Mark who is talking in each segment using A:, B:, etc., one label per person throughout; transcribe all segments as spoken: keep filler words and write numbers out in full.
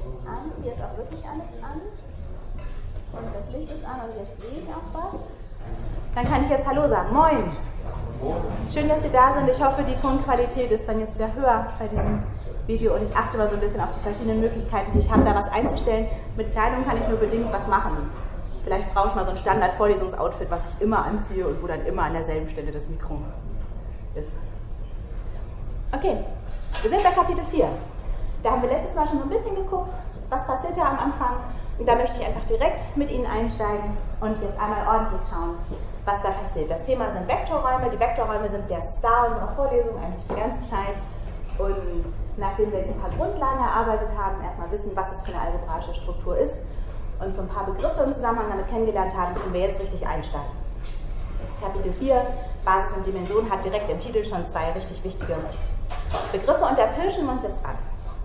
A: jetzt an. Hier ist auch wirklich alles an. Und das Licht ist an, also jetzt sehe ich auch was. Dann kann ich jetzt Hallo sagen. Moin! Schön, dass Sie da sind. Ich hoffe, die Tonqualität ist dann jetzt wieder höher bei diesem Video. Und ich achte mal so ein bisschen auf die verschiedenen Möglichkeiten, die ich habe, da was einzustellen. Mit Kleidung kann ich nur bedingt was machen. Vielleicht brauche ich mal so ein Standard-Vorlesungsoutfit, was ich immer anziehe und wo dann immer an derselben Stelle das Mikro ist. Okay, wir sind bei Kapitel vier. Da haben wir letztes Mal schon so ein bisschen geguckt, was passiert da am Anfang. Und da möchte ich einfach direkt mit Ihnen einsteigen und jetzt einmal ordentlich schauen, was da passiert. Das Thema sind Vektorräume. Die Vektorräume sind der Star unserer Vorlesung eigentlich die ganze Zeit. Und nachdem wir jetzt ein paar Grundlagen erarbeitet haben, erstmal wissen, was es für eine algebraische Struktur ist und so ein paar Begriffe im Zusammenhang damit kennengelernt haben, können wir jetzt richtig einsteigen. Kapitel vier, Basis und Dimension, hat direkt im Titel schon zwei richtig wichtige Begriffe und da pirschen wir uns jetzt an.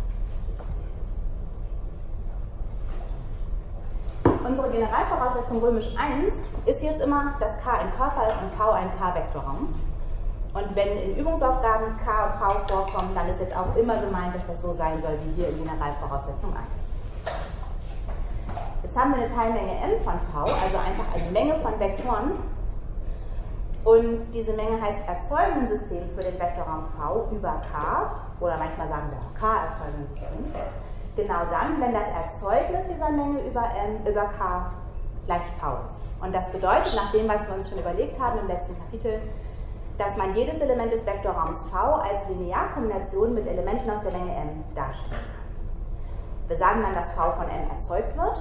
A: Unsere Generalvoraussetzung römisch eins ist jetzt immer, dass K ein Körper ist und V ein K-Vektorraum. Und wenn in Übungsaufgaben K und V vorkommen, dann ist jetzt auch immer gemeint, dass das so sein soll wie hier in Generalvoraussetzung eins. Jetzt haben wir eine Teilmenge n von V, also einfach eine Menge von Vektoren. Und diese Menge heißt Erzeugungssystem für den Vektorraum V über K, oder manchmal sagen wir auch K-Erzeugungssystem. Genau dann, wenn das Erzeugnis dieser Menge über, M, über K gleich V ist. Und das bedeutet, nach dem, was wir uns schon überlegt haben im letzten Kapitel, dass man jedes Element des Vektorraums V als Linearkombination mit Elementen aus der Menge M darstellen kann. Wir sagen dann, dass V von M erzeugt wird,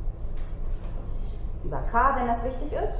A: über K, wenn das wichtig ist.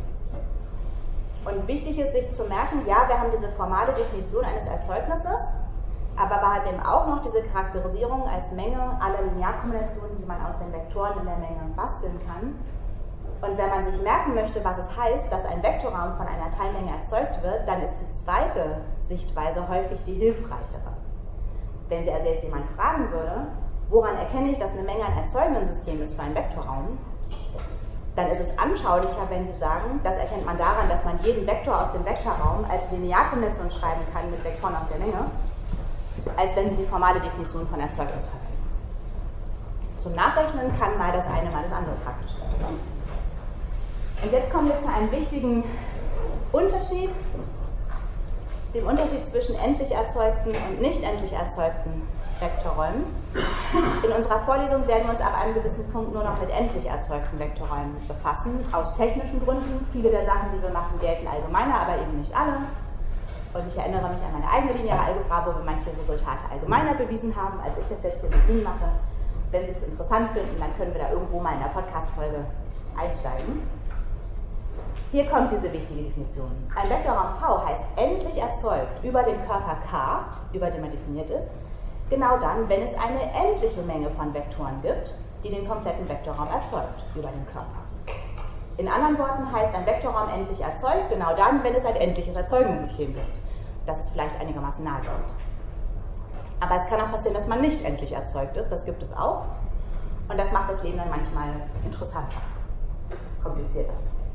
A: Und wichtig ist, sich zu merken, ja, wir haben diese formale Definition eines Erzeugnisses, aber wir haben eben auch noch diese Charakterisierung als Menge aller Linearkombinationen, die man aus den Vektoren in der Menge basteln kann. Und wenn man sich merken möchte, was es heißt, dass ein Vektorraum von einer Teilmenge erzeugt wird, dann ist die zweite Sichtweise häufig die hilfreichere. Wenn Sie also jetzt jemand fragen würde, woran erkenne ich, dass eine Menge ein Erzeugungssystem ist für einen Vektorraum, dann ist es anschaulicher, wenn Sie sagen, das erkennt man daran, dass man jeden Vektor aus dem Vektorraum als Linearkombination schreiben kann mit Vektoren aus der Menge, als wenn Sie die formale Definition von Erzeugnis verwenden. Zum Nachrechnen kann mal das eine, mal das andere praktisch sein. Und jetzt kommen wir zu einem wichtigen Unterschied, dem Unterschied zwischen endlich erzeugten und nicht endlich erzeugten Vektorräumen. In unserer Vorlesung werden wir uns ab einem gewissen Punkt nur noch mit endlich erzeugten Vektorräumen befassen, aus technischen Gründen. Viele der Sachen, die wir machen, gelten allgemeiner, aber eben nicht alle. Und ich erinnere mich an meine eigene lineare Algebra, wo wir manche Resultate allgemeiner bewiesen haben, als ich das jetzt hier mit Ihnen mache. Wenn Sie es interessant finden, dann können wir da irgendwo mal in der Podcast-Folge einsteigen. Hier kommt diese wichtige Definition. Ein Vektorraum V heißt endlich erzeugt über den Körper K, über den man definiert ist, genau dann, wenn es eine endliche Menge von Vektoren gibt, die den kompletten Vektorraum erzeugt, über den Körper. In anderen Worten heißt ein Vektorraum endlich erzeugt, genau dann, wenn es ein endliches Erzeugungssystem gibt. Das ist vielleicht einigermaßen naheliegend. Aber es kann auch passieren, dass man nicht endlich erzeugt ist, das gibt es auch. Und das macht das Leben dann manchmal interessanter, komplizierter.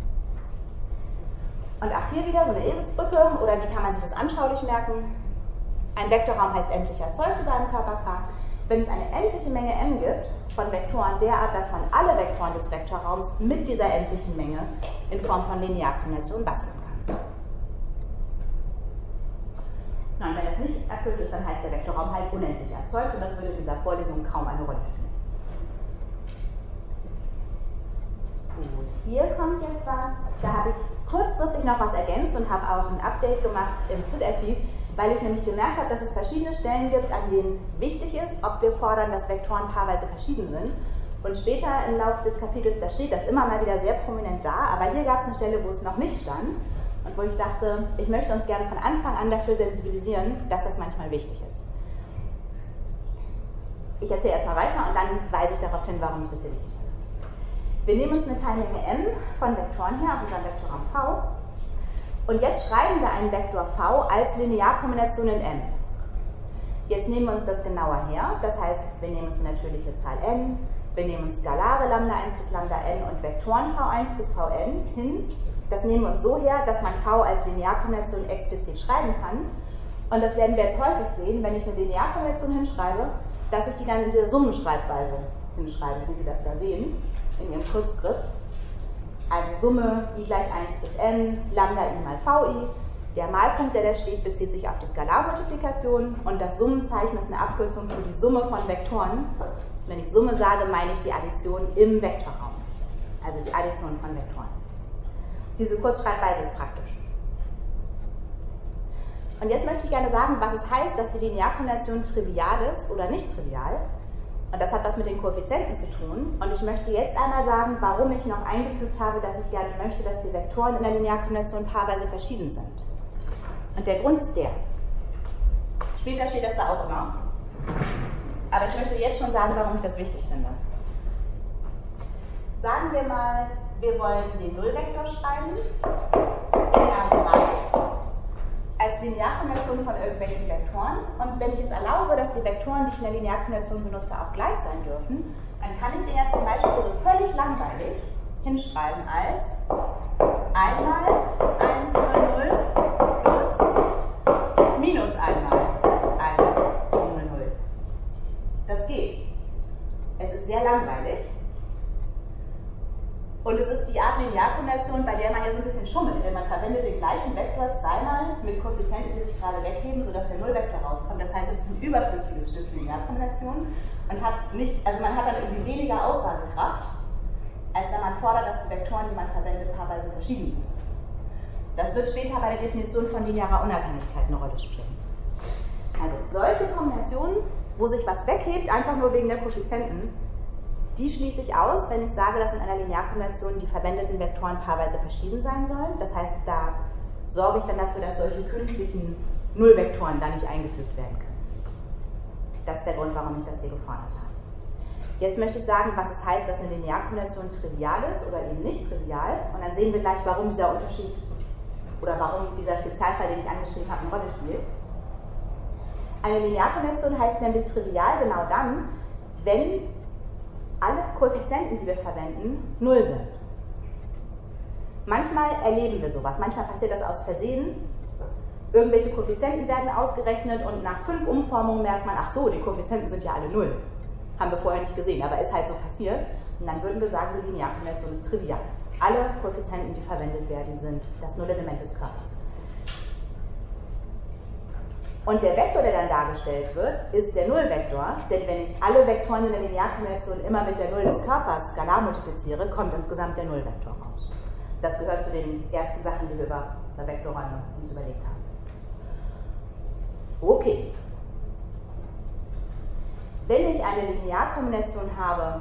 A: Und auch hier wieder so eine Eselsbrücke, oder wie kann man sich das anschaulich merken? Ein Vektorraum heißt endlich erzeugt über einem Körper K, wenn es eine endliche Menge M gibt von Vektoren derart, dass man alle Vektoren des Vektorraums mit dieser endlichen Menge in Form von Linearkombinationen basteln kann. Na, und wenn das nicht erfüllt ist, dann heißt der Vektorraum halt unendlich erzeugt und das würde in dieser Vorlesung kaum eine Rolle spielen. Gut, hier kommt jetzt was, da habe ich kurzfristig noch was ergänzt und habe auch ein Update gemacht im StudEpi, weil ich nämlich gemerkt habe, dass es verschiedene Stellen gibt, an denen wichtig ist, ob wir fordern, dass Vektoren paarweise verschieden sind. Und später im Laufe des Kapitels, da steht das immer mal wieder sehr prominent da, aber hier gab es eine Stelle, wo es noch nicht stand und wo ich dachte, ich möchte uns gerne von Anfang an dafür sensibilisieren, dass das manchmal wichtig ist. Ich erzähle erstmal weiter und dann weise ich darauf hin, warum ich das hier wichtig finde. Wir nehmen uns eine Teilmenge M von Vektoren her, also unserem Vektorraum V. Und jetzt schreiben wir einen Vektor V als Linearkombination in M. Jetzt nehmen wir uns das genauer her, das heißt, wir nehmen uns die natürliche Zahl n, wir nehmen uns Skalare Lambda eins bis Lambda n und Vektoren V eins bis Vn hin. Das nehmen wir uns so her, dass man V als Linearkombination explizit schreiben kann. Und das werden wir jetzt häufig sehen, wenn ich eine Linearkombination hinschreibe, dass ich die dann in der Summenschreibweise hinschreibe, wie Sie das da sehen, in Ihrem Kurzskript. Also Summe i gleich eins bis n, Lambda i mal vi. Der Malpunkt, der da steht, bezieht sich auf die Skalarmultiplikation und das Summenzeichen ist eine Abkürzung für die Summe von Vektoren. Wenn ich Summe sage, meine ich die Addition im Vektorraum, also die Addition von Vektoren. Diese Kurzschreibweise ist praktisch. Und jetzt möchte ich gerne sagen, was es heißt, dass die Linearkombination trivial ist oder nicht trivial. Und das hat was mit den Koeffizienten zu tun. Und ich möchte jetzt einmal sagen, warum ich noch eingefügt habe, dass ich gerne möchte, dass die Vektoren in der Linearkombination paarweise verschieden sind. Und der Grund ist der. Später steht das da auch immer. Aber ich möchte jetzt schon sagen, warum ich das wichtig finde. Sagen wir mal, wir wollen den Nullvektor schreiben in A drei als Linearkombination von irgendwelchen Vektoren. Und wenn ich jetzt erlaube, dass die Vektoren, die ich in der Linearkombination benutze, auch gleich sein dürfen, dann kann ich den ja zum Beispiel so völlig langweilig hinschreiben als einmal eins null null plus minus einmal eins null null. Das geht. Es ist sehr langweilig. Und es ist die Art Linearkombination, bei der man ja so ein bisschen schummelt, denn man verwendet den gleichen Vektor zweimal mit Koeffizienten, die sich gerade wegheben, sodass der Nullvektor rauskommt. Das heißt, es ist ein überflüssiges Stück Linearkombination und hat nicht, also man hat dann irgendwie weniger Aussagekraft, als wenn man fordert, dass die Vektoren, die man verwendet, paarweise verschieden sind. Das wird später bei der Definition von linearer Unabhängigkeit eine Rolle spielen. Also solche Kombinationen, wo sich was weghebt, einfach nur wegen der Koeffizienten, die schließe ich aus, wenn ich sage, dass in einer Linearkombination die verwendeten Vektoren paarweise verschieden sein sollen. Das heißt, da sorge ich dann dafür, dass solche künstlichen Nullvektoren da nicht eingefügt werden können. Das ist der Grund, warum ich das hier gefordert habe. Jetzt möchte ich sagen, was es heißt, dass eine Linearkombination trivial ist oder eben nicht trivial. Und dann sehen wir gleich, warum dieser Unterschied oder warum dieser Spezialfall, den ich angeschrieben habe, eine Rolle spielt. Eine Linearkombination heißt nämlich trivial genau dann, wenn alle Koeffizienten, die wir verwenden, null sind. Manchmal erleben wir sowas, manchmal passiert das aus Versehen. Irgendwelche Koeffizienten werden ausgerechnet und nach fünf Umformungen merkt man, ach so, die Koeffizienten sind ja alle null. Haben wir vorher nicht gesehen, aber ist halt so passiert. Und dann würden wir sagen, die Linearkombination ist trivial. Alle Koeffizienten, die verwendet werden, sind das Nullelement des Körpers. Und der Vektor, der dann dargestellt wird, ist der Nullvektor, denn wenn ich alle Vektoren in der Linearkombination immer mit der Null des Körpers skalar multipliziere, kommt insgesamt der Nullvektor raus. Das gehört zu den ersten Sachen, die wir über Vektorräume uns überlegt haben. Okay. Wenn ich eine Linearkombination habe,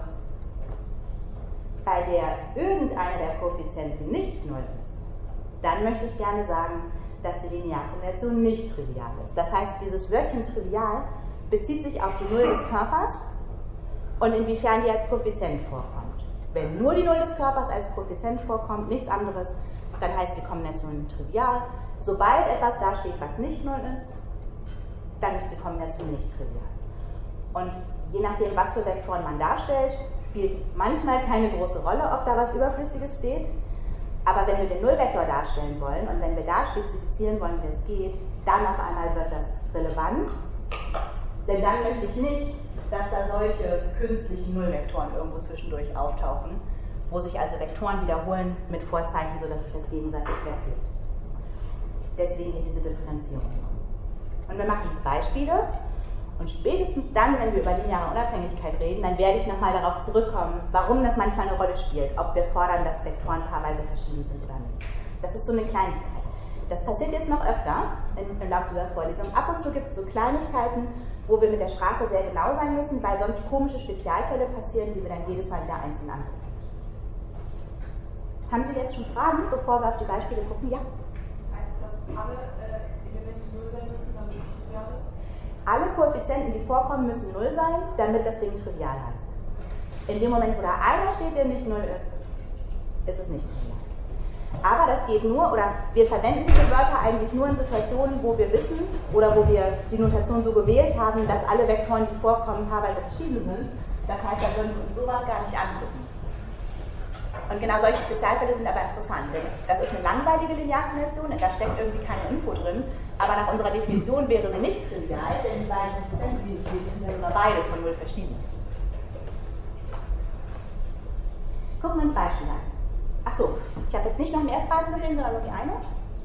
A: bei der irgendeiner der Koeffizienten nicht null ist, dann möchte ich gerne sagen, dass die Linearkombination nicht trivial ist. Das heißt, dieses Wörtchen trivial bezieht sich auf die Null des Körpers und inwiefern die als Koeffizient vorkommt. Wenn nur die Null des Körpers als Koeffizient vorkommt, nichts anderes, dann heißt die Kombination trivial. Sobald etwas dasteht, was nicht null ist, dann ist die Kombination nicht trivial. Und je nachdem, was für Vektoren man darstellt, spielt manchmal keine große Rolle, ob da was Überflüssiges steht. Aber wenn wir den Nullvektor darstellen wollen und wenn wir da spezifizieren wollen, wie es geht, dann auf einmal wird das relevant. Denn dann möchte ich nicht, dass da solche künstlichen Nullvektoren irgendwo zwischendurch auftauchen, wo sich also Vektoren wiederholen mit Vorzeichen, sodass sich das gegenseitig weggibt. Deswegen hier diese Differenzierung. Und wir machen jetzt Beispiele. Und spätestens dann, wenn wir über lineare Unabhängigkeit reden, dann werde ich nochmal darauf zurückkommen, warum das manchmal eine Rolle spielt, ob wir fordern, dass Vektoren paarweise verschieden sind oder nicht. Das ist so eine Kleinigkeit. Das passiert jetzt noch öfter im Laufe dieser Vorlesung. Ab und zu gibt es so Kleinigkeiten, wo wir mit der Sprache sehr genau sein müssen, weil sonst komische Spezialfälle passieren, die wir dann jedes Mal wieder einzeln angucken. Haben Sie jetzt schon Fragen, bevor wir auf die Beispiele gucken? Ja?
B: Heißt das, dass alle äh, Elemente null sein müssen, damit es trivial ist?
A: Alle Koeffizienten, die vorkommen, müssen null sein, damit das Ding trivial heißt. In dem Moment, wo da einer steht, der nicht null ist, ist es nicht trivial. Aber das geht nur, oder wir verwenden diese Wörter eigentlich nur in Situationen, wo wir wissen, oder wo wir die Notation so gewählt haben, dass alle Vektoren, die vorkommen, paarweise verschieden sind. Das heißt, da würden wir uns sowas gar nicht angucken. Und genau solche Spezialfälle sind aber interessant, denn das ist eine langweilige Linearkombination, da steckt irgendwie keine Info drin, aber nach unserer Definition wäre sie nicht trivial, denn die beiden Koeffizienten, die stehen, sind ja sogar beide von null verschieden. Gucken wir uns Beispiel an. Achso, ich habe jetzt nicht noch mehr Fragen gesehen, sondern nur die eine.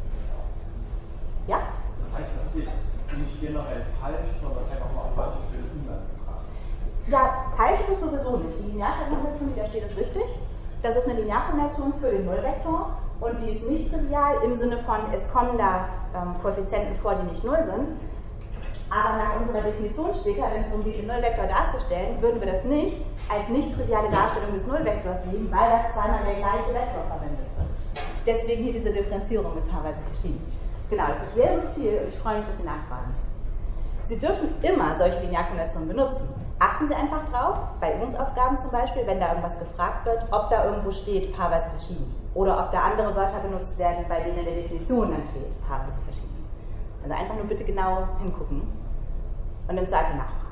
A: Ja?
C: Das heißt, das ist nicht generell falsch, sondern einfach mal auf manche Fälle unangebracht.
A: Ja, falsch ist es sowieso nicht. Die Linearkombination, die da steht, ist richtig. Das ist eine Linearkombination für den Nullvektor und die ist nicht trivial im Sinne von, es kommen da ähm, Koeffizienten vor, die nicht null sind. Aber nach unserer Definition später, wenn es darum geht, den Nullvektor darzustellen, würden wir das nicht als nicht triviale Darstellung des Nullvektors sehen, weil da zweimal der gleiche Vektor verwendet wird. Deswegen hier diese Differenzierung mit paarweise verschieden. Genau, das ist sehr subtil und ich freue mich, dass Sie nachfragen. Sie dürfen immer solche Linearkombinationen benutzen. Achten Sie einfach drauf, bei Übungsaufgaben zum Beispiel, wenn da irgendwas gefragt wird, ob da irgendwo steht, paarweise verschieden. Oder ob da andere Wörter benutzt werden, bei denen in der Definition dann steht, paarweise verschieden. Also einfach nur bitte genau hingucken und im Zweifel nachfragen.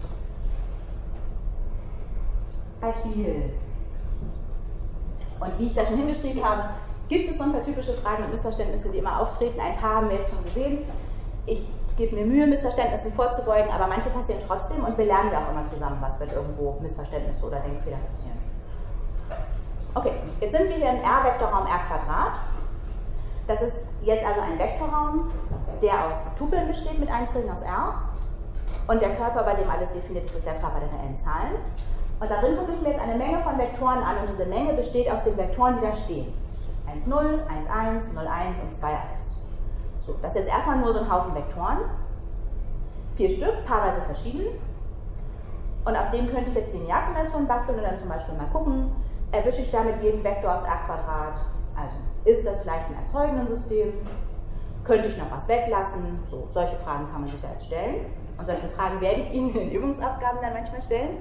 A: Beispiel. Und wie ich da schon hingeschrieben habe, gibt es so ein paar typische Fragen und Missverständnisse, die immer auftreten. Ein paar haben wir jetzt schon gesehen. Ich gebe mir Mühe, Missverständnissen vorzubeugen, aber manche passieren trotzdem und wir lernen ja auch immer zusammen, was wird irgendwo Missverständnisse oder Denkfehler passieren. Okay, jetzt sind wir hier im R-Vektorraum R². Das ist jetzt also ein Vektorraum, der aus Tupeln besteht mit Einträgen aus R. Und der Körper, bei dem alles definiert ist, ist der Körper der reellen Zahlen. Und darin gucke ich mir jetzt eine Menge von Vektoren an und diese Menge besteht aus den Vektoren, die da stehen. eins null, eins eins, null eins und zwei eins. So, das ist jetzt erstmal nur so ein Haufen Vektoren. Vier Stück, paarweise verschieden. Und aus denen könnte ich jetzt Linearkombinationen basteln und dann zum Beispiel mal gucken, erwische ich damit jeden Vektor aus R². Also, ist das vielleicht ein Erzeugendensystem? Könnte ich noch was weglassen? So, solche Fragen kann man sich da jetzt stellen. Und solche Fragen werde ich Ihnen in den Übungsaufgaben dann manchmal stellen.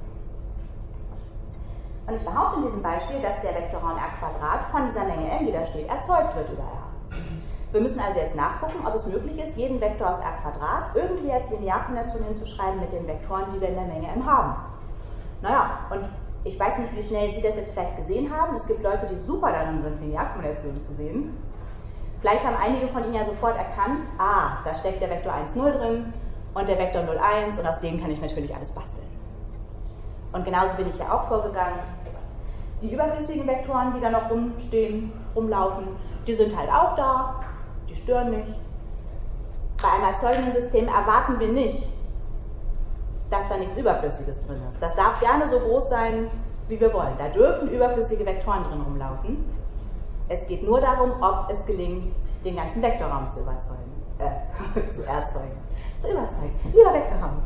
A: Und ich behaupte in diesem Beispiel, dass der Vektorraum R² von dieser Menge n, die da steht, erzeugt wird über R. Wir müssen also jetzt nachgucken, ob es möglich ist, jeden Vektor aus R² irgendwie als Linearkombination hinzuschreiben mit den Vektoren, die wir in der Menge m haben. Naja, und ich weiß nicht, wie schnell Sie das jetzt vielleicht gesehen haben. Es gibt Leute, die super darin sind, Linearkombinationen zu sehen. Vielleicht haben einige von Ihnen ja sofort erkannt, ah, da steckt der Vektor eins null drin und der Vektor null eins und aus denen kann ich natürlich alles basteln. Und genauso bin ich ja auch vorgegangen. Die überflüssigen Vektoren, die da noch rumstehen, rumlaufen, die sind halt auch da, die stören nicht. Bei einem erzeugenden System erwarten wir nicht, dass da nichts Überflüssiges drin ist. Das darf gerne so groß sein, wie wir wollen. Da dürfen überflüssige Vektoren drin rumlaufen. Es geht nur darum, ob es gelingt, den ganzen Vektorraum zu überzeugen, äh, zu erzeugen, zu überzeugen. Lieber Vektorraum.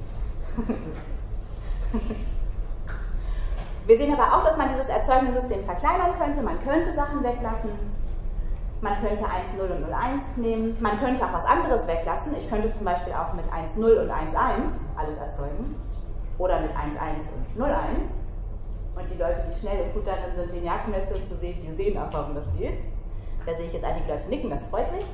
A: Wir sehen aber auch, dass man dieses erzeugende System verkleinern könnte. Man könnte Sachen weglassen. Man könnte eins null und null eins nehmen. Man könnte auch was anderes weglassen. Ich könnte zum Beispiel auch mit eins null und eins eins alles erzeugen. Oder mit eins eins und null eins. Und die Leute, die schnell und gut darin sind, Linearkombinationen zu sehen, die sehen auch, warum das geht. Da sehe ich jetzt einige Leute nicken, das freut mich.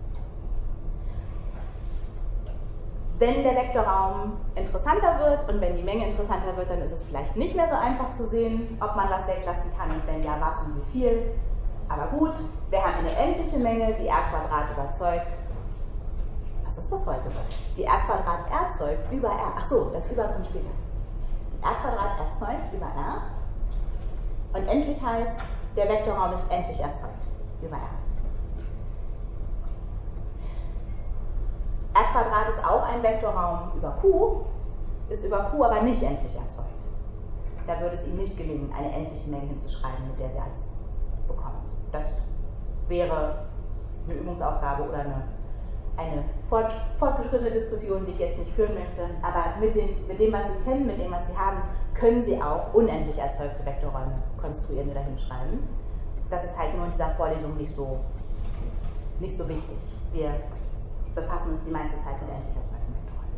A: Wenn der Vektorraum interessanter wird und wenn die Menge interessanter wird, dann ist es vielleicht nicht mehr so einfach zu sehen, ob man was weglassen kann und wenn ja, was und wie viel. Aber gut, wir haben eine endliche Menge, die R² überzeugt. Was ist das heute? Die R² erzeugt über R. Ach so, das über kommt später. Die R² erzeugt über R. Und endlich heißt, der Vektorraum ist endlich erzeugt über R. R² ist auch ein Vektorraum über Q, ist über Q aber nicht endlich erzeugt. Da würde es Ihnen nicht gelingen, eine endliche Menge hinzuschreiben, mit der Sie alles bekommen. Das wäre eine Übungsaufgabe oder eine, eine fort, fortgeschrittene Diskussion, die ich jetzt nicht führen möchte. Aber mit dem, mit dem, was Sie kennen, mit dem, was Sie haben, können Sie auch unendlich erzeugte Vektorräume konstruieren, die da hinschreiben. Das ist halt nur in dieser Vorlesung nicht so, nicht so wichtig. Wir befassen uns die meiste Zeit mit endlich erzeugten Vektorräumen.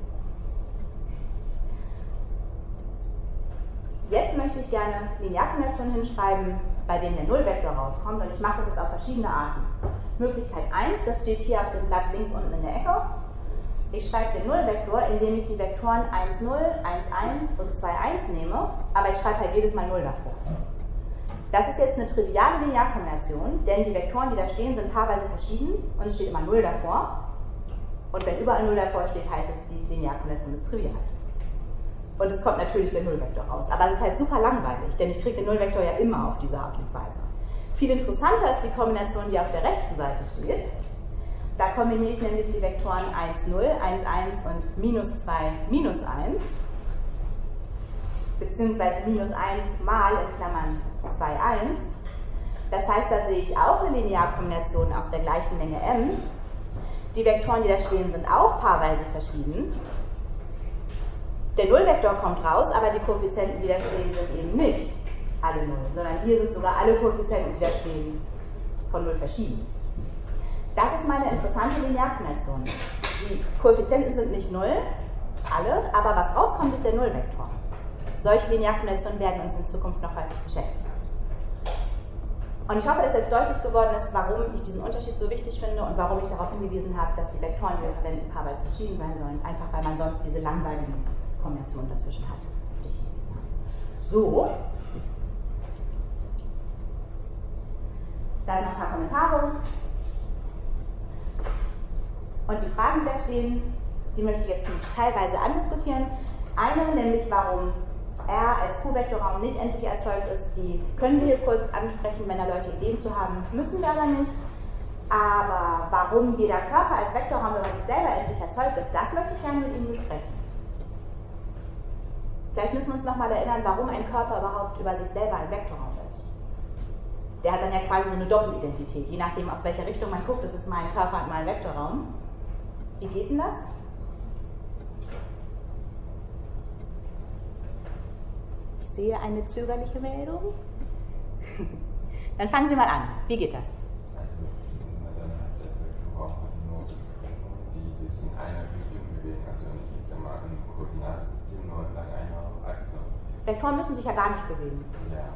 A: Jetzt möchte ich gerne Linearkombinationen hinschreiben, bei denen der Nullvektor rauskommt, und ich mache das jetzt auf verschiedene Arten. Möglichkeit eins, das steht hier auf dem Blatt links unten in der Ecke. Ich schreibe den Nullvektor, indem ich die Vektoren eins null, eins eins und zwei eins nehme, aber ich schreibe halt jedes Mal null davor. Das ist jetzt eine triviale Linearkombination, denn die Vektoren, die da stehen, sind paarweise verschieden und es steht immer null davor. Und wenn überall null davor steht, heißt es, die Linearkombination ist trivial. Und es kommt natürlich der Nullvektor raus. Aber es ist halt super langweilig, denn ich kriege den Nullvektor ja immer auf diese Art und Weise. Viel interessanter ist die Kombination, die auf der rechten Seite steht. Da kombiniere ich nämlich die Vektoren eins, null, eins, eins und minus zwei, minus eins. Beziehungsweise minus eins mal in Klammern zwei, eins. Das heißt, da sehe ich auch eine Linearkombination aus der gleichen Menge m. Die Vektoren, die da stehen, sind auch paarweise verschieden. Der Nullvektor kommt raus, aber die Koeffizienten, die da stehen, sind eben nicht alle null, sondern hier sind sogar alle Koeffizienten, die da stehen, von null verschieden. Das ist meine interessante Linearkombination. Die Koeffizienten sind nicht null, alle, aber was rauskommt, ist der Nullvektor. Solche Linearkombinationen werden uns in Zukunft noch häufig beschäftigen. Und ich hoffe, dass jetzt deutlich geworden ist, warum ich diesen Unterschied so wichtig finde und warum ich darauf hingewiesen habe, dass die Vektoren, die wir verwenden, paarweise verschieden sein sollen, einfach weil man sonst diese langweiligen Kombinationen dazwischen hat, auf die ich hingewiesen habe. So. Dann noch ein paar Kommentare. Und die Fragen, die da stehen, die möchte ich jetzt teilweise andiskutieren. Eine, nämlich warum R als Q-Vektorraum nicht endlich erzeugt ist, die können wir hier kurz ansprechen, wenn da Leute Ideen zu haben, müssen wir aber nicht. Aber warum jeder Körper als Vektorraum über sich selber endlich erzeugt ist, das möchte ich gerne mit Ihnen besprechen. Vielleicht müssen wir uns nochmal erinnern, warum ein Körper überhaupt über sich selber ein Vektorraum ist. Der hat dann ja quasi so eine Doppelidentität, je nachdem, aus welcher Richtung man guckt, das ist mal ein Körper und mal ein Vektorraum. Wie geht denn das? Ich sehe eine zögerliche Meldung. Dann fangen Sie mal an. Wie geht das?
D: Also, dann hat der Vektorraum nur die sich in einer Richtung bewegen, also ich sag mal ein Koordinatensystem nur entlang einer Achse.
A: Vektoren müssen sich ja gar nicht bewegen.
D: Ja.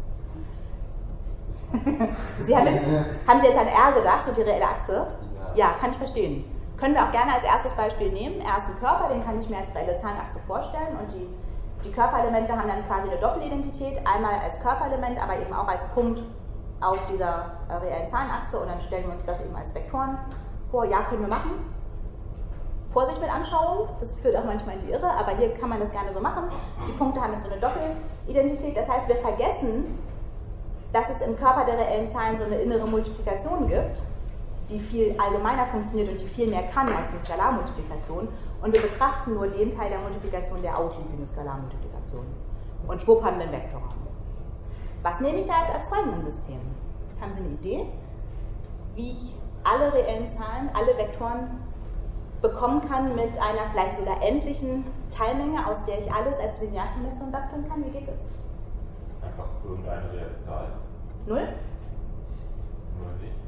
A: Sie haben, jetzt, haben Sie jetzt an R gedacht und die reelle Achse?
D: Ja.
A: Ja, kann ich verstehen. Können wir auch gerne als erstes Beispiel nehmen. R ist ein Körper, den kann ich mir als reelle Zahlenachse vorstellen und die, die Körperelemente haben dann quasi eine Doppelidentität, einmal als Körperelement, aber eben auch als Punkt auf dieser äh, reellen Zahlenachse und dann stellen wir uns das eben als Vektoren vor. Ja, können wir machen. Vorsicht mit Anschauung, das führt auch manchmal in die Irre, aber hier kann man das gerne so machen. Die Punkte haben jetzt so eine Doppelidentität, das heißt, wir vergessen, dass es im Körper der reellen Zahlen so eine innere Multiplikation gibt, die viel allgemeiner funktioniert und die viel mehr kann als eine Skalarmultiplikation. Und wir betrachten nur den Teil der Multiplikation, der aussieht wie eine Skalarmultiplikation. Und schwupp haben wir einen Vektorraum. Was nehme ich da als erzeugendes System? Haben Sie eine Idee, wie ich alle reellen Zahlen, alle Vektoren bekommen kann mit einer vielleicht sogar endlichen Teilmenge, aus der ich alles als Linearkombination basteln kann? Wie geht das?
D: Einfach irgendeine reelle Zahl.
A: Null?
D: Null nicht.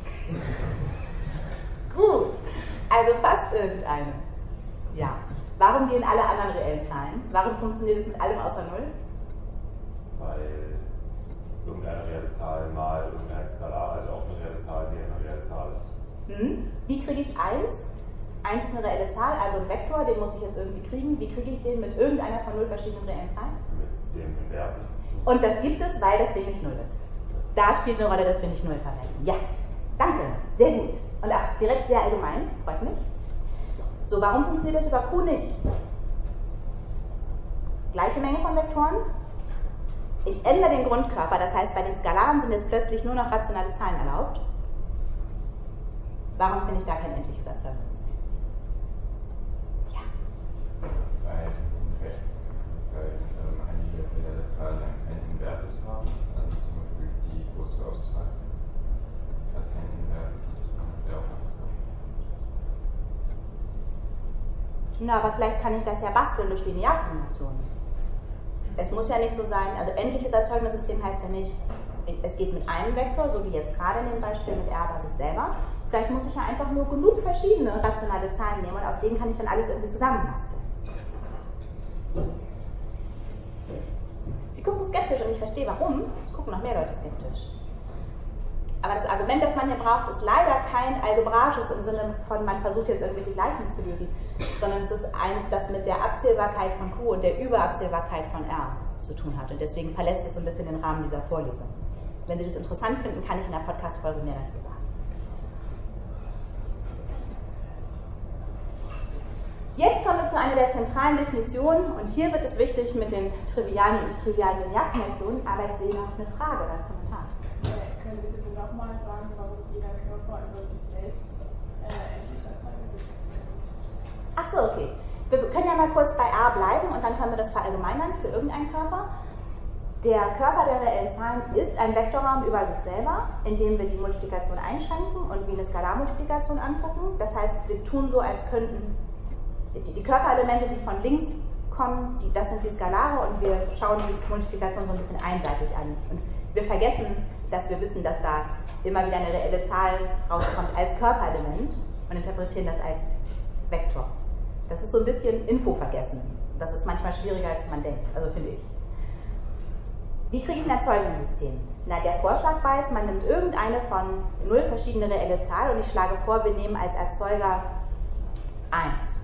A: Gut, also fast irgendeine. Ja. Warum gehen alle anderen reellen Zahlen? Warum funktioniert es mit allem außer Null?
D: Weil irgendeine reelle Zahl mal irgendein Skalar, also auch eine reelle Zahl, die eine reelle Zahl ist.
A: Hm. Wie kriege ich eins? eins ist eine reelle Zahl, also ein Vektor, den muss ich jetzt irgendwie kriegen. Wie kriege ich den mit irgendeiner von null verschiedenen reellen Zahlen?
D: Mit dem inversen.
A: Und das gibt es, weil das Ding nicht null ist. Da spielt eine Rolle, dass wir nicht null verwenden. Ja, danke, sehr gut. Und auch direkt sehr allgemein, freut mich. So, warum funktioniert das über Q nicht? Gleiche Menge von Vektoren. Ich ändere den Grundkörper, das heißt, bei den Skalaren sind jetzt plötzlich nur noch rationale Zahlen erlaubt. Warum finde ich da kein endliches Erzeugungssystem? Ja.
D: Weil, weil ähm, einige reelle Zahlen ein Inversus haben, also zum Beispiel die große Auszahl hat kein Inversus, das wäre auch anders.
A: Na, aber vielleicht kann ich das ja basteln durch Linearkombinationen. Es muss ja nicht so sein, also endliches Erzeugungssystem heißt ja nicht, es geht mit einem Vektor, so wie jetzt gerade in dem Beispiel mit R bei sich selber. Vielleicht muss ich ja einfach nur genug verschiedene rationale Zahlen nehmen und aus denen kann ich dann alles irgendwie zusammenbasteln. Sie gucken skeptisch und ich verstehe warum. Es gucken noch mehr Leute skeptisch. Aber das Argument, das man hier braucht, ist leider kein algebraisches im Sinne von, man versucht jetzt irgendwelche Gleichungen zu lösen, sondern es ist eins, das mit der Abzählbarkeit von Q und der Überabzählbarkeit von R zu tun hat. Und deswegen verlässt es so ein bisschen den Rahmen dieser Vorlesung. Wenn Sie das interessant finden, kann ich in der Podcast-Folge mehr dazu sagen. Jetzt kommen wir zu einer der zentralen Definitionen und hier wird es wichtig mit den trivialen und nicht trivialen Linearkonventionen, aber ich sehe noch eine Frage oder einen Kommentar.
B: Äh, können Sie bitte nochmal sagen, warum jeder Körper über sich selbst äh, endlicher Zeit ist?
A: Ach so, okay. Wir können ja mal kurz bei A bleiben und dann können wir das verallgemeinern für irgendeinen Körper. Der Körper der reellen Zahlen ist ein Vektorraum über sich selber, in dem wir die Multiplikation einschränken und wie eine Skalarmultiplikation angucken. Das heißt, wir tun so, als könnten die Körperelemente, die von links kommen, die, das sind die Skalare und wir schauen die Multiplikation so ein bisschen einseitig an. Und wir vergessen, dass wir wissen, dass da immer wieder eine reelle Zahl rauskommt als Körperelement und interpretieren das als Vektor. Das ist so ein bisschen Infovergessen. Das ist manchmal schwieriger, als man denkt, also finde ich. Wie kriege ich ein Erzeugungssystem? Na, der Vorschlag war jetzt, man nimmt irgendeine von null verschiedene reelle Zahl und ich schlage vor, wir nehmen als Erzeuger eins.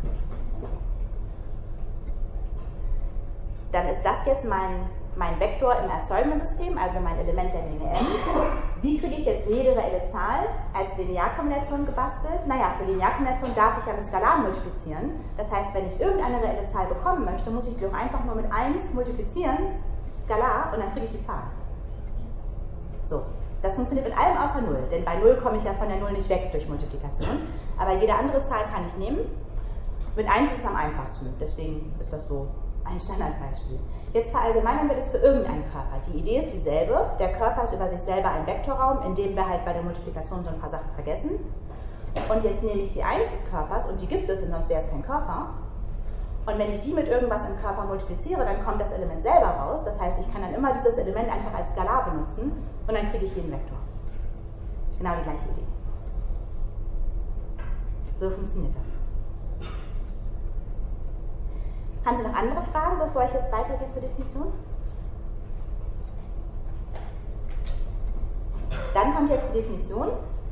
A: Dann ist das jetzt mein, mein Vektor im erzeugenden System, also mein Element der Menge n. Wie kriege ich jetzt jede reelle Zahl als Linearkombination gebastelt? Naja, für Linearkombination darf ich ja mit Skalaren multiplizieren. Das heißt, wenn ich irgendeine reelle Zahl bekommen möchte, muss ich die auch einfach nur mit eins multiplizieren, Skalar, und dann kriege ich die Zahl. So, das funktioniert mit allem außer null, denn bei null komme ich ja von der null nicht weg durch Multiplikation. Aber jede andere Zahl kann ich nehmen. Mit eins ist es am einfachsten, deswegen ist das so ein Standardbeispiel. Jetzt verallgemeinern wir das für irgendeinen Körper. Die Idee ist dieselbe. Der Körper ist über sich selber ein Vektorraum, in dem wir halt bei der Multiplikation so ein paar Sachen vergessen. Und jetzt nehme ich die eins des Körpers, und die gibt es, sonst wäre es kein Körper. Und wenn ich die mit irgendwas im Körper multipliziere, dann kommt das Element selber raus. Das heißt, ich kann dann immer dieses Element einfach als Skalar benutzen und dann kriege ich jeden Vektor. Genau die gleiche Idee. So funktioniert das. Haben Sie noch andere Fragen, bevor ich jetzt weitergehe zur Definition? Dann kommt jetzt die Definition.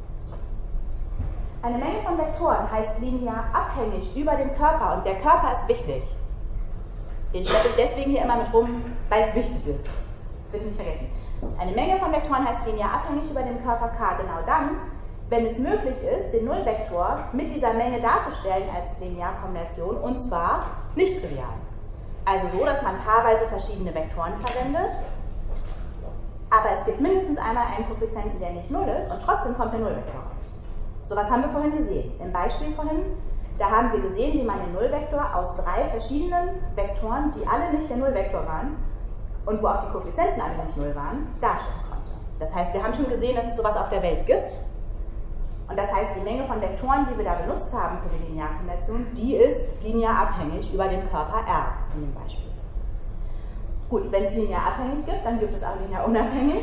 A: Eine Menge von Vektoren heißt linear abhängig über den Körper und der Körper ist wichtig. Den schleppe ich deswegen hier immer mit rum, weil es wichtig ist. Bitte nicht vergessen. Eine Menge von Vektoren heißt linear abhängig über den Körper K genau dann, wenn es möglich ist, den Nullvektor mit dieser Menge darzustellen als Linearkombination, und zwar nicht trivial. Also so, dass man paarweise verschiedene Vektoren verwendet, aber es gibt mindestens einmal einen Koeffizienten, der nicht null ist, und trotzdem kommt der Nullvektor raus. So was haben wir vorhin gesehen. Im Beispiel vorhin, da haben wir gesehen, wie man den Nullvektor aus drei verschiedenen Vektoren, die alle nicht der Nullvektor waren und wo auch die Koeffizienten alle nicht null waren, darstellen konnte. Das heißt, wir haben schon gesehen, dass es sowas auf der Welt gibt. Und das heißt, die Menge von Vektoren, die wir da benutzt haben für die Linearkombination, die ist linear abhängig über den Körper R in dem Beispiel. Gut, wenn es linear abhängig gibt, dann gibt es auch linear unabhängig.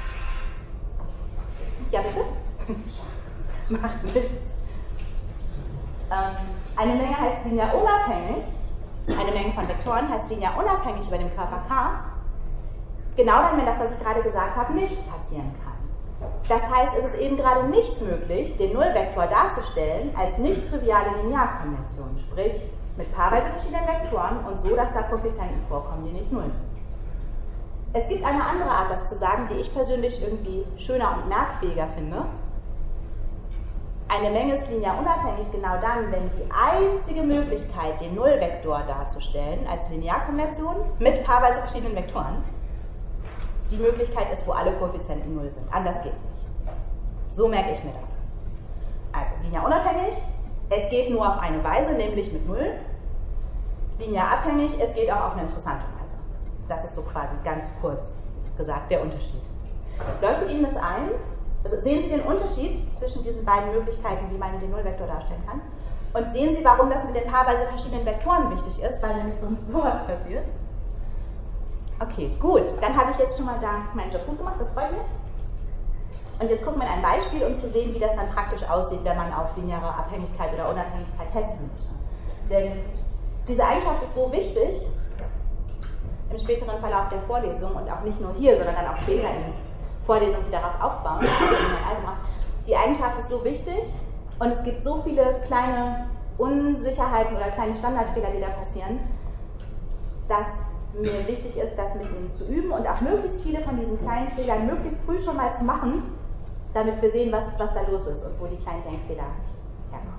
A: Ja, bitte? Macht nichts. Ähm, eine Menge heißt linear unabhängig, eine Menge von Vektoren heißt linear unabhängig über den Körper K, genau dann, wenn das, was ich gerade gesagt habe, nicht passieren kann. Das heißt, es ist eben gerade nicht möglich, den Nullvektor darzustellen als nicht triviale Linearkombination, sprich mit paarweise verschiedenen Vektoren und so, dass da Koeffizienten vorkommen, die nicht null sind. Es gibt eine andere Art, das zu sagen, die ich persönlich irgendwie schöner und merkfähiger finde. Eine Menge ist linear unabhängig genau dann, wenn die einzige Möglichkeit, den Nullvektor darzustellen als Linearkombination mit paarweise verschiedenen Vektoren, die Möglichkeit ist, wo alle Koeffizienten null sind. Anders geht es nicht. So merke ich mir das. Also linear unabhängig, es geht nur auf eine Weise, nämlich mit null. Linear abhängig, es geht auch auf eine interessante Weise. Das ist so quasi ganz kurz gesagt der Unterschied. Leuchtet Ihnen das ein? Also sehen Sie den Unterschied zwischen diesen beiden Möglichkeiten, wie man den Nullvektor darstellen kann? Und sehen Sie, warum das mit den paarweise verschiedenen Vektoren wichtig ist, weil nämlich sonst sowas passiert? Okay, gut. Dann habe ich jetzt schon mal da meinen Job gut gemacht, das freut mich. Und jetzt gucken wir in ein Beispiel, um zu sehen, wie das dann praktisch aussieht, wenn man auf lineare Abhängigkeit oder Unabhängigkeit testen möchte. Denn diese Eigenschaft ist so wichtig im späteren Verlauf der Vorlesung und auch nicht nur hier, sondern dann auch später in Vorlesungen, die darauf aufbauen. Die Eigenschaft ist so wichtig und es gibt so viele kleine Unsicherheiten oder kleine Standardfehler, die da passieren, dass mir wichtig ist, das mit ihnen zu üben und auch möglichst viele von diesen kleinen Fehlern möglichst früh schon mal zu machen, damit wir sehen, was, was da los ist und wo die kleinen Denkfehler herkommen.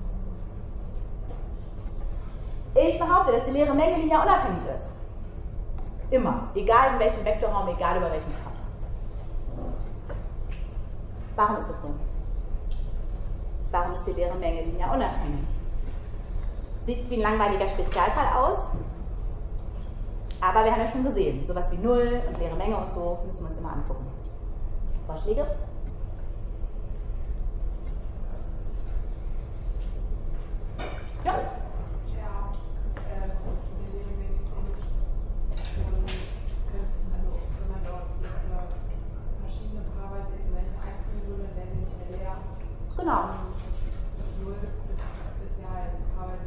A: Ich behaupte, dass die leere Menge linear unabhängig ist. Immer. Egal in welchem Vektorraum, egal über welchen Körper. Warum ist das so? Warum ist die leere Menge linear unabhängig? Sieht wie ein langweiliger Spezialfall aus, aber wir haben ja schon gesehen, sowas wie Null und leere Menge und so müssen wir uns immer angucken. Vorschläge? Ja. Genau.
B: Null ist, ist ja halt paarweise.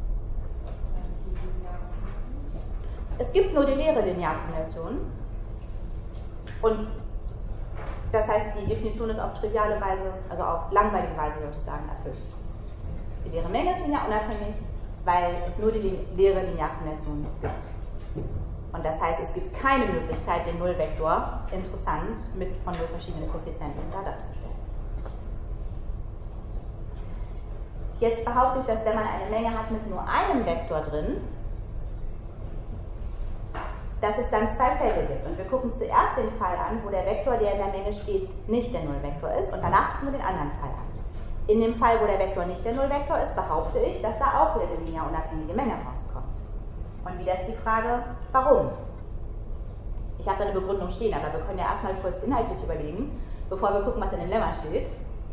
A: Es gibt nur die leere Linearkombination. Und das heißt, die Definition ist auf triviale Weise, also auf langweilige Weise, würde ich sagen, erfüllt. Die leere Menge ist linear unabhängig, weil es nur die leere Linearkombination gibt. Und das heißt, es gibt keine Möglichkeit, den Nullvektor interessant mit von null verschiedenen Koeffizienten da darzustellen. Jetzt behaupte ich, dass wenn man eine Menge hat mit nur einem Vektor drin, dass es dann zwei Felder gibt. Und wir gucken zuerst den Fall an, wo der Vektor, der in der Menge steht, nicht der Nullvektor ist, und danach gucken wir den anderen Fall an. In dem Fall, wo der Vektor nicht der Nullvektor ist, behaupte ich, dass da auch wieder eine linear unabhängige Menge rauskommt. Und wieder ist die Frage, warum? Ich habe da eine Begründung stehen, aber wir können ja erstmal kurz inhaltlich überlegen, bevor wir gucken, was in dem Lemma steht.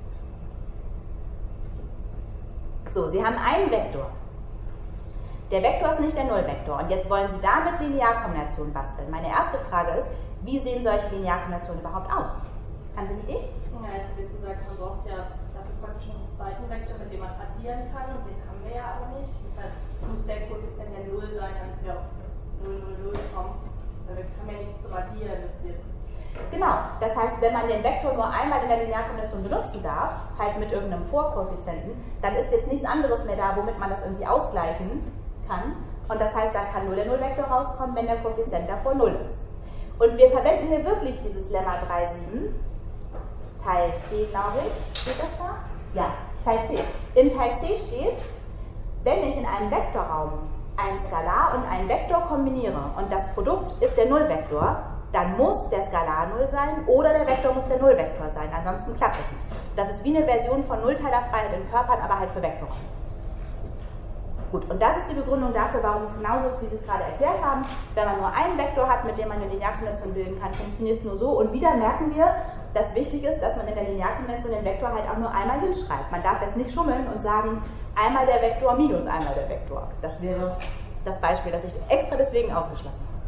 A: So, Sie haben einen Vektor. Der Vektor ist nicht der Nullvektor und jetzt wollen Sie damit Linearkombinationen basteln. Meine erste Frage ist, wie sehen solche Linearkombinationen überhaupt aus? Haben Sie eine Idee?
B: Ja, ich habe jetzt gesagt, man braucht ja dafür praktisch noch einen zweiten Vektor, mit dem man addieren kann, und den haben wir ja aber nicht. Deshalb muss der Koeffizient ja null sein, dann wieder auf null, null, null kommen. Weil wir haben ja nichts zum Addieren, das wird.
A: Genau, das heißt, wenn man den Vektor nur einmal in der Linearkombination benutzen darf, halt mit irgendeinem Vorkoeffizienten, dann ist jetzt nichts anderes mehr da, womit man das irgendwie ausgleichen kann. Und das heißt, da kann nur der Nullvektor rauskommen, wenn der Koeffizient davor null ist. Und wir verwenden hier wirklich dieses Lemma drei Punkt sieben, Teil C, glaube ich. Steht das da? Ja, Teil C. In Teil C steht, wenn ich in einem Vektorraum ein Skalar und einen Vektor kombiniere und das Produkt ist der Nullvektor, dann muss der Skalar null sein oder der Vektor muss der Nullvektor sein, ansonsten klappt es nicht. Das ist wie eine Version von Nullteilerfreiheit in Körpern, aber halt für Vektoren. Gut, und das ist die Begründung dafür, warum es genauso ist, wie Sie es gerade erklärt haben. Wenn man nur einen Vektor hat, mit dem man eine Linearkombination bilden kann, funktioniert es nur so. Und wieder merken wir, dass wichtig ist, dass man in der Linearkombination den Vektor halt auch nur einmal hinschreibt. Man darf jetzt nicht schummeln und sagen, einmal der Vektor minus einmal der Vektor. Das wäre das Beispiel, das ich extra deswegen ausgeschlossen habe.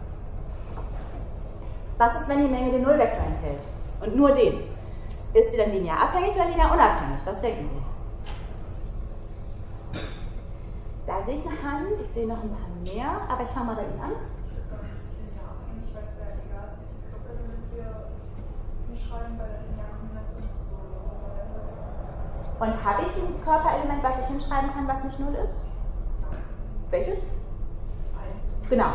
A: Was ist, wenn die Menge den Nullvektor enthält? Und nur den. Ist die dann linear abhängig oder linear unabhängig? Was denken Sie? Da sehe ich eine Hand, ich sehe noch ein paar mehr, aber ich fange mal bei Ihnen an.
E: Ich würde sagen, es ist linear abhängig, weil es ja egal ist, welches Körperelement wir hinschreiben. Bei der Linearkombination ist es so oder so.
A: Und habe ich ein Körperelement, was ich hinschreiben kann, was nicht null ist? Welches?
E: Eins.
A: Genau.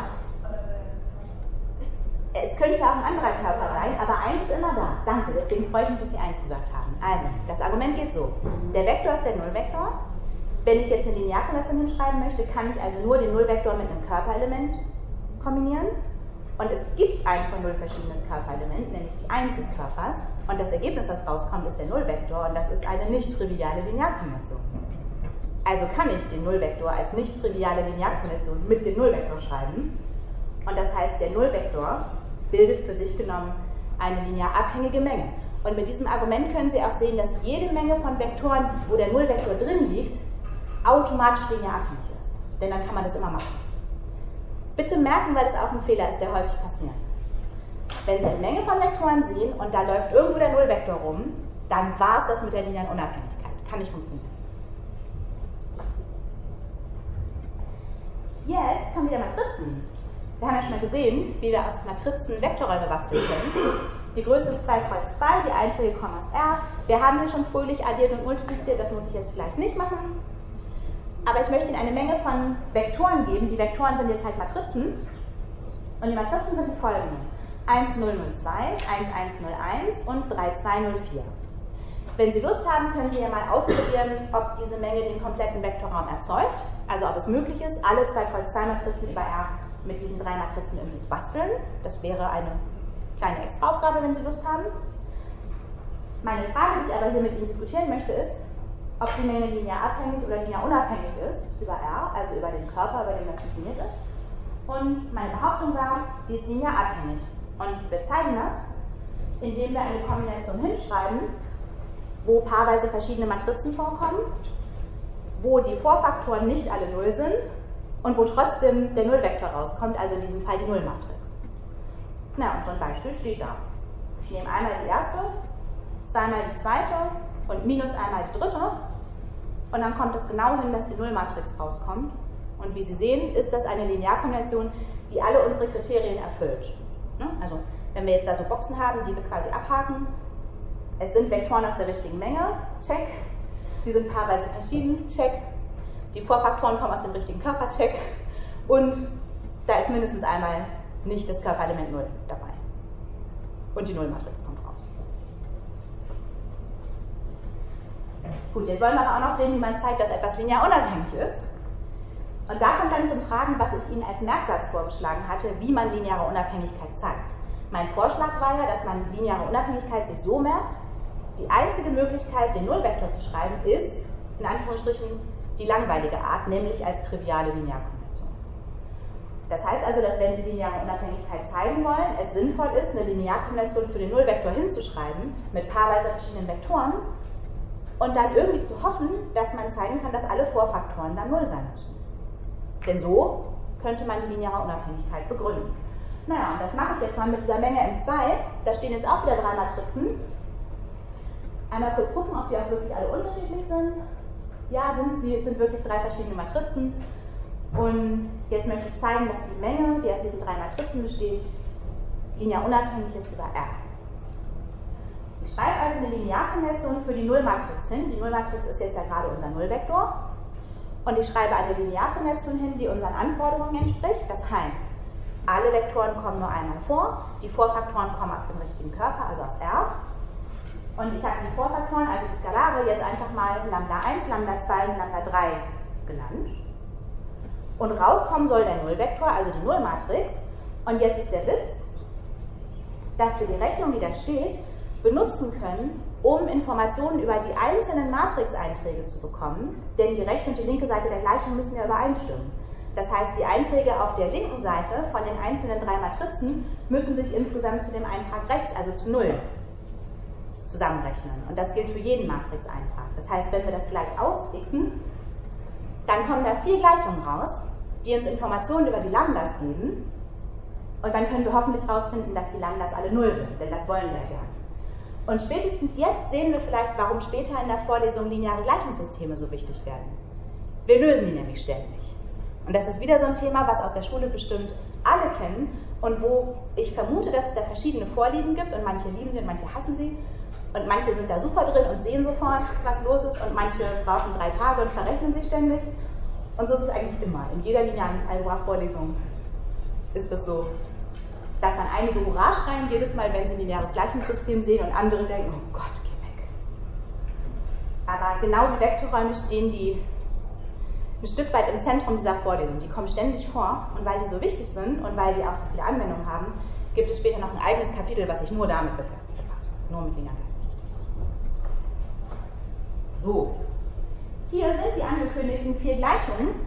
E: Äh,
A: Es könnte auch ein anderer Körper sein, aber eins ist immer da. Danke, deswegen freue ich mich, dass Sie eins gesagt haben. Also, das Argument geht so. Der Vektor ist der Nullvektor. Wenn ich jetzt eine Linearkombination hinschreiben möchte, kann ich also nur den Nullvektor mit einem Körperelement kombinieren. Und es gibt ein von null verschiedenes Körperelement, nämlich die eins des Körpers. Und das Ergebnis, das rauskommt, ist der Nullvektor. Und das ist eine nicht triviale Linearkombination. Also kann ich den Nullvektor als nicht triviale Linearkombination mit dem Nullvektor schreiben. Und das heißt, der Nullvektor bildet für sich genommen eine linear abhängige Menge. Und mit diesem Argument können Sie auch sehen, dass jede Menge von Vektoren, wo der Nullvektor drin liegt, automatisch linear abhängig ist. Denn dann kann man das immer machen. Bitte merken, weil es auch ein Fehler ist, der häufig passiert. Wenn Sie eine Menge von Vektoren sehen und da läuft irgendwo der Nullvektor rum, dann war es das mit der linearen Unabhängigkeit. Kann nicht funktionieren. Jetzt kommen wieder Matrizen. Wir haben ja schon mal gesehen, wie wir aus Matrizen Vektorräume basteln können. Die Größe ist zwei Kreuz zwei, die Einträge kommen aus R. Wir haben hier schon fröhlich addiert und multipliziert, das muss ich jetzt vielleicht nicht machen. Aber ich möchte Ihnen eine Menge von Vektoren geben. Die Vektoren sind jetzt halt Matrizen. Und die Matrizen sind die folgenden: eins null null zwei, eins eins null eins und drei zwei null vier. Wenn Sie Lust haben, können Sie ja mal ausprobieren, ob diese Menge den kompletten Vektorraum erzeugt. Also ob es möglich ist, alle zwei Kreuz zwei Matrizen über R mit diesen drei Matrizen irgendwie zu basteln. Das wäre eine kleine Extraaufgabe, wenn Sie Lust haben. Meine Frage, die ich aber hier mit Ihnen diskutieren möchte, ist, ob die Menge linear abhängig oder linear unabhängig ist über R, also über den Körper, über den das definiert ist. Und meine Behauptung war, die ist linear abhängig. Und wir zeigen das, indem wir eine Kombination hinschreiben, wo paarweise verschiedene Matrizen vorkommen, wo die Vorfaktoren nicht alle Null sind und wo trotzdem der Nullvektor rauskommt, also in diesem Fall die Nullmatrix. Na, und so ein Beispiel steht da. Ich nehme einmal die erste, zweimal die zweite und minus einmal die dritte und dann kommt es genau hin, dass die Nullmatrix rauskommt. Und wie Sie sehen, ist das eine Linearkombination, die alle unsere Kriterien erfüllt. Also wenn wir jetzt da so Boxen haben, die wir quasi abhaken, es sind Vektoren aus der richtigen Menge, check. Die sind paarweise verschieden, check. Die Vorfaktoren kommen aus dem richtigen Körper, check. Und da ist mindestens einmal nicht das Körperelement null dabei. Und die Nullmatrix kommt raus. Gut, jetzt wollen wir aber auch noch sehen, wie man zeigt, dass etwas linear unabhängig ist. Und da kommt dann zum Tragen, was ich Ihnen als Merksatz vorgeschlagen hatte, wie man lineare Unabhängigkeit zeigt. Mein Vorschlag war ja, dass man lineare Unabhängigkeit sich so merkt: Die einzige Möglichkeit, den Nullvektor zu schreiben, ist, in Anführungsstrichen, die langweilige Art, nämlich als triviale Linearkombination. Das heißt also, dass wenn Sie lineare Unabhängigkeit zeigen wollen, es sinnvoll ist, eine Linearkombination für den Nullvektor hinzuschreiben, mit paarweise verschiedenen Vektoren, und dann irgendwie zu hoffen, dass man zeigen kann, dass alle Vorfaktoren dann Null sein müssen. Denn so könnte man die lineare Unabhängigkeit begründen. Naja, und das mache ich jetzt mal mit dieser Menge M zwei. Da stehen jetzt auch wieder drei Matrizen. Einmal kurz gucken, ob die auch wirklich alle unterschiedlich sind. Ja, sind sie. Es sind wirklich drei verschiedene Matrizen. Und jetzt möchte ich zeigen, dass die Menge, die aus diesen drei Matrizen besteht, linear unabhängig ist über R. Ich schreibe also eine Linearkombination für die Nullmatrix hin. Die Nullmatrix ist jetzt ja gerade unser Nullvektor. Und ich schreibe eine Linearkombination hin, die unseren Anforderungen entspricht. Das heißt, alle Vektoren kommen nur einmal vor. Die Vorfaktoren kommen aus dem richtigen Körper, also aus R. Und ich habe die Vorfaktoren, also die Skalare, jetzt einfach mal Lambda eins, Lambda zwei und Lambda drei genannt. Und rauskommen soll der Nullvektor, also die Nullmatrix. Und jetzt ist der Witz, dass wir die Rechnung, die da steht, benutzen können, um Informationen über die einzelnen Matrixeinträge zu bekommen, denn die rechte und die linke Seite der Gleichung müssen ja übereinstimmen. Das heißt, die Einträge auf der linken Seite von den einzelnen drei Matrizen müssen sich insgesamt zu dem Eintrag rechts, also zu null, zusammenrechnen. Und das gilt für jeden Matrixeintrag. Das heißt, wenn wir das gleich ausxen, dann kommen da vier Gleichungen raus, die uns Informationen über die Lambdas geben. Und dann können wir hoffentlich herausfinden, dass die Lambdas alle null sind, denn das wollen wir ja gerne. Und spätestens jetzt sehen wir vielleicht, warum später in der Vorlesung lineare Gleichungssysteme so wichtig werden. Wir lösen die nämlich ständig. Und das ist wieder so ein Thema, was aus der Schule bestimmt alle kennen und wo ich vermute, dass es da verschiedene Vorlieben gibt und manche lieben sie und manche hassen sie. Und manche sind da super drin und sehen sofort, was los ist, und manche brauchen drei Tage und verrechnen sich ständig. Und so ist es eigentlich immer. In jeder linearen Algebra-Vorlesung ist das so, dass dann einige Hurra schreien, jedes Mal, wenn sie ein lineares Gleichungssystem sehen, und andere denken, oh Gott, geh weg. Aber genau die Vektorräume stehen die ein Stück weit im Zentrum dieser Vorlesung. Die kommen ständig vor, und weil die so wichtig sind und weil die auch so viele Anwendungen haben, gibt es später noch ein eigenes Kapitel, was sich nur damit befasst. Nur mit linearen Gleichungssystemen. So, hier sind die angekündigten vier Gleichungen.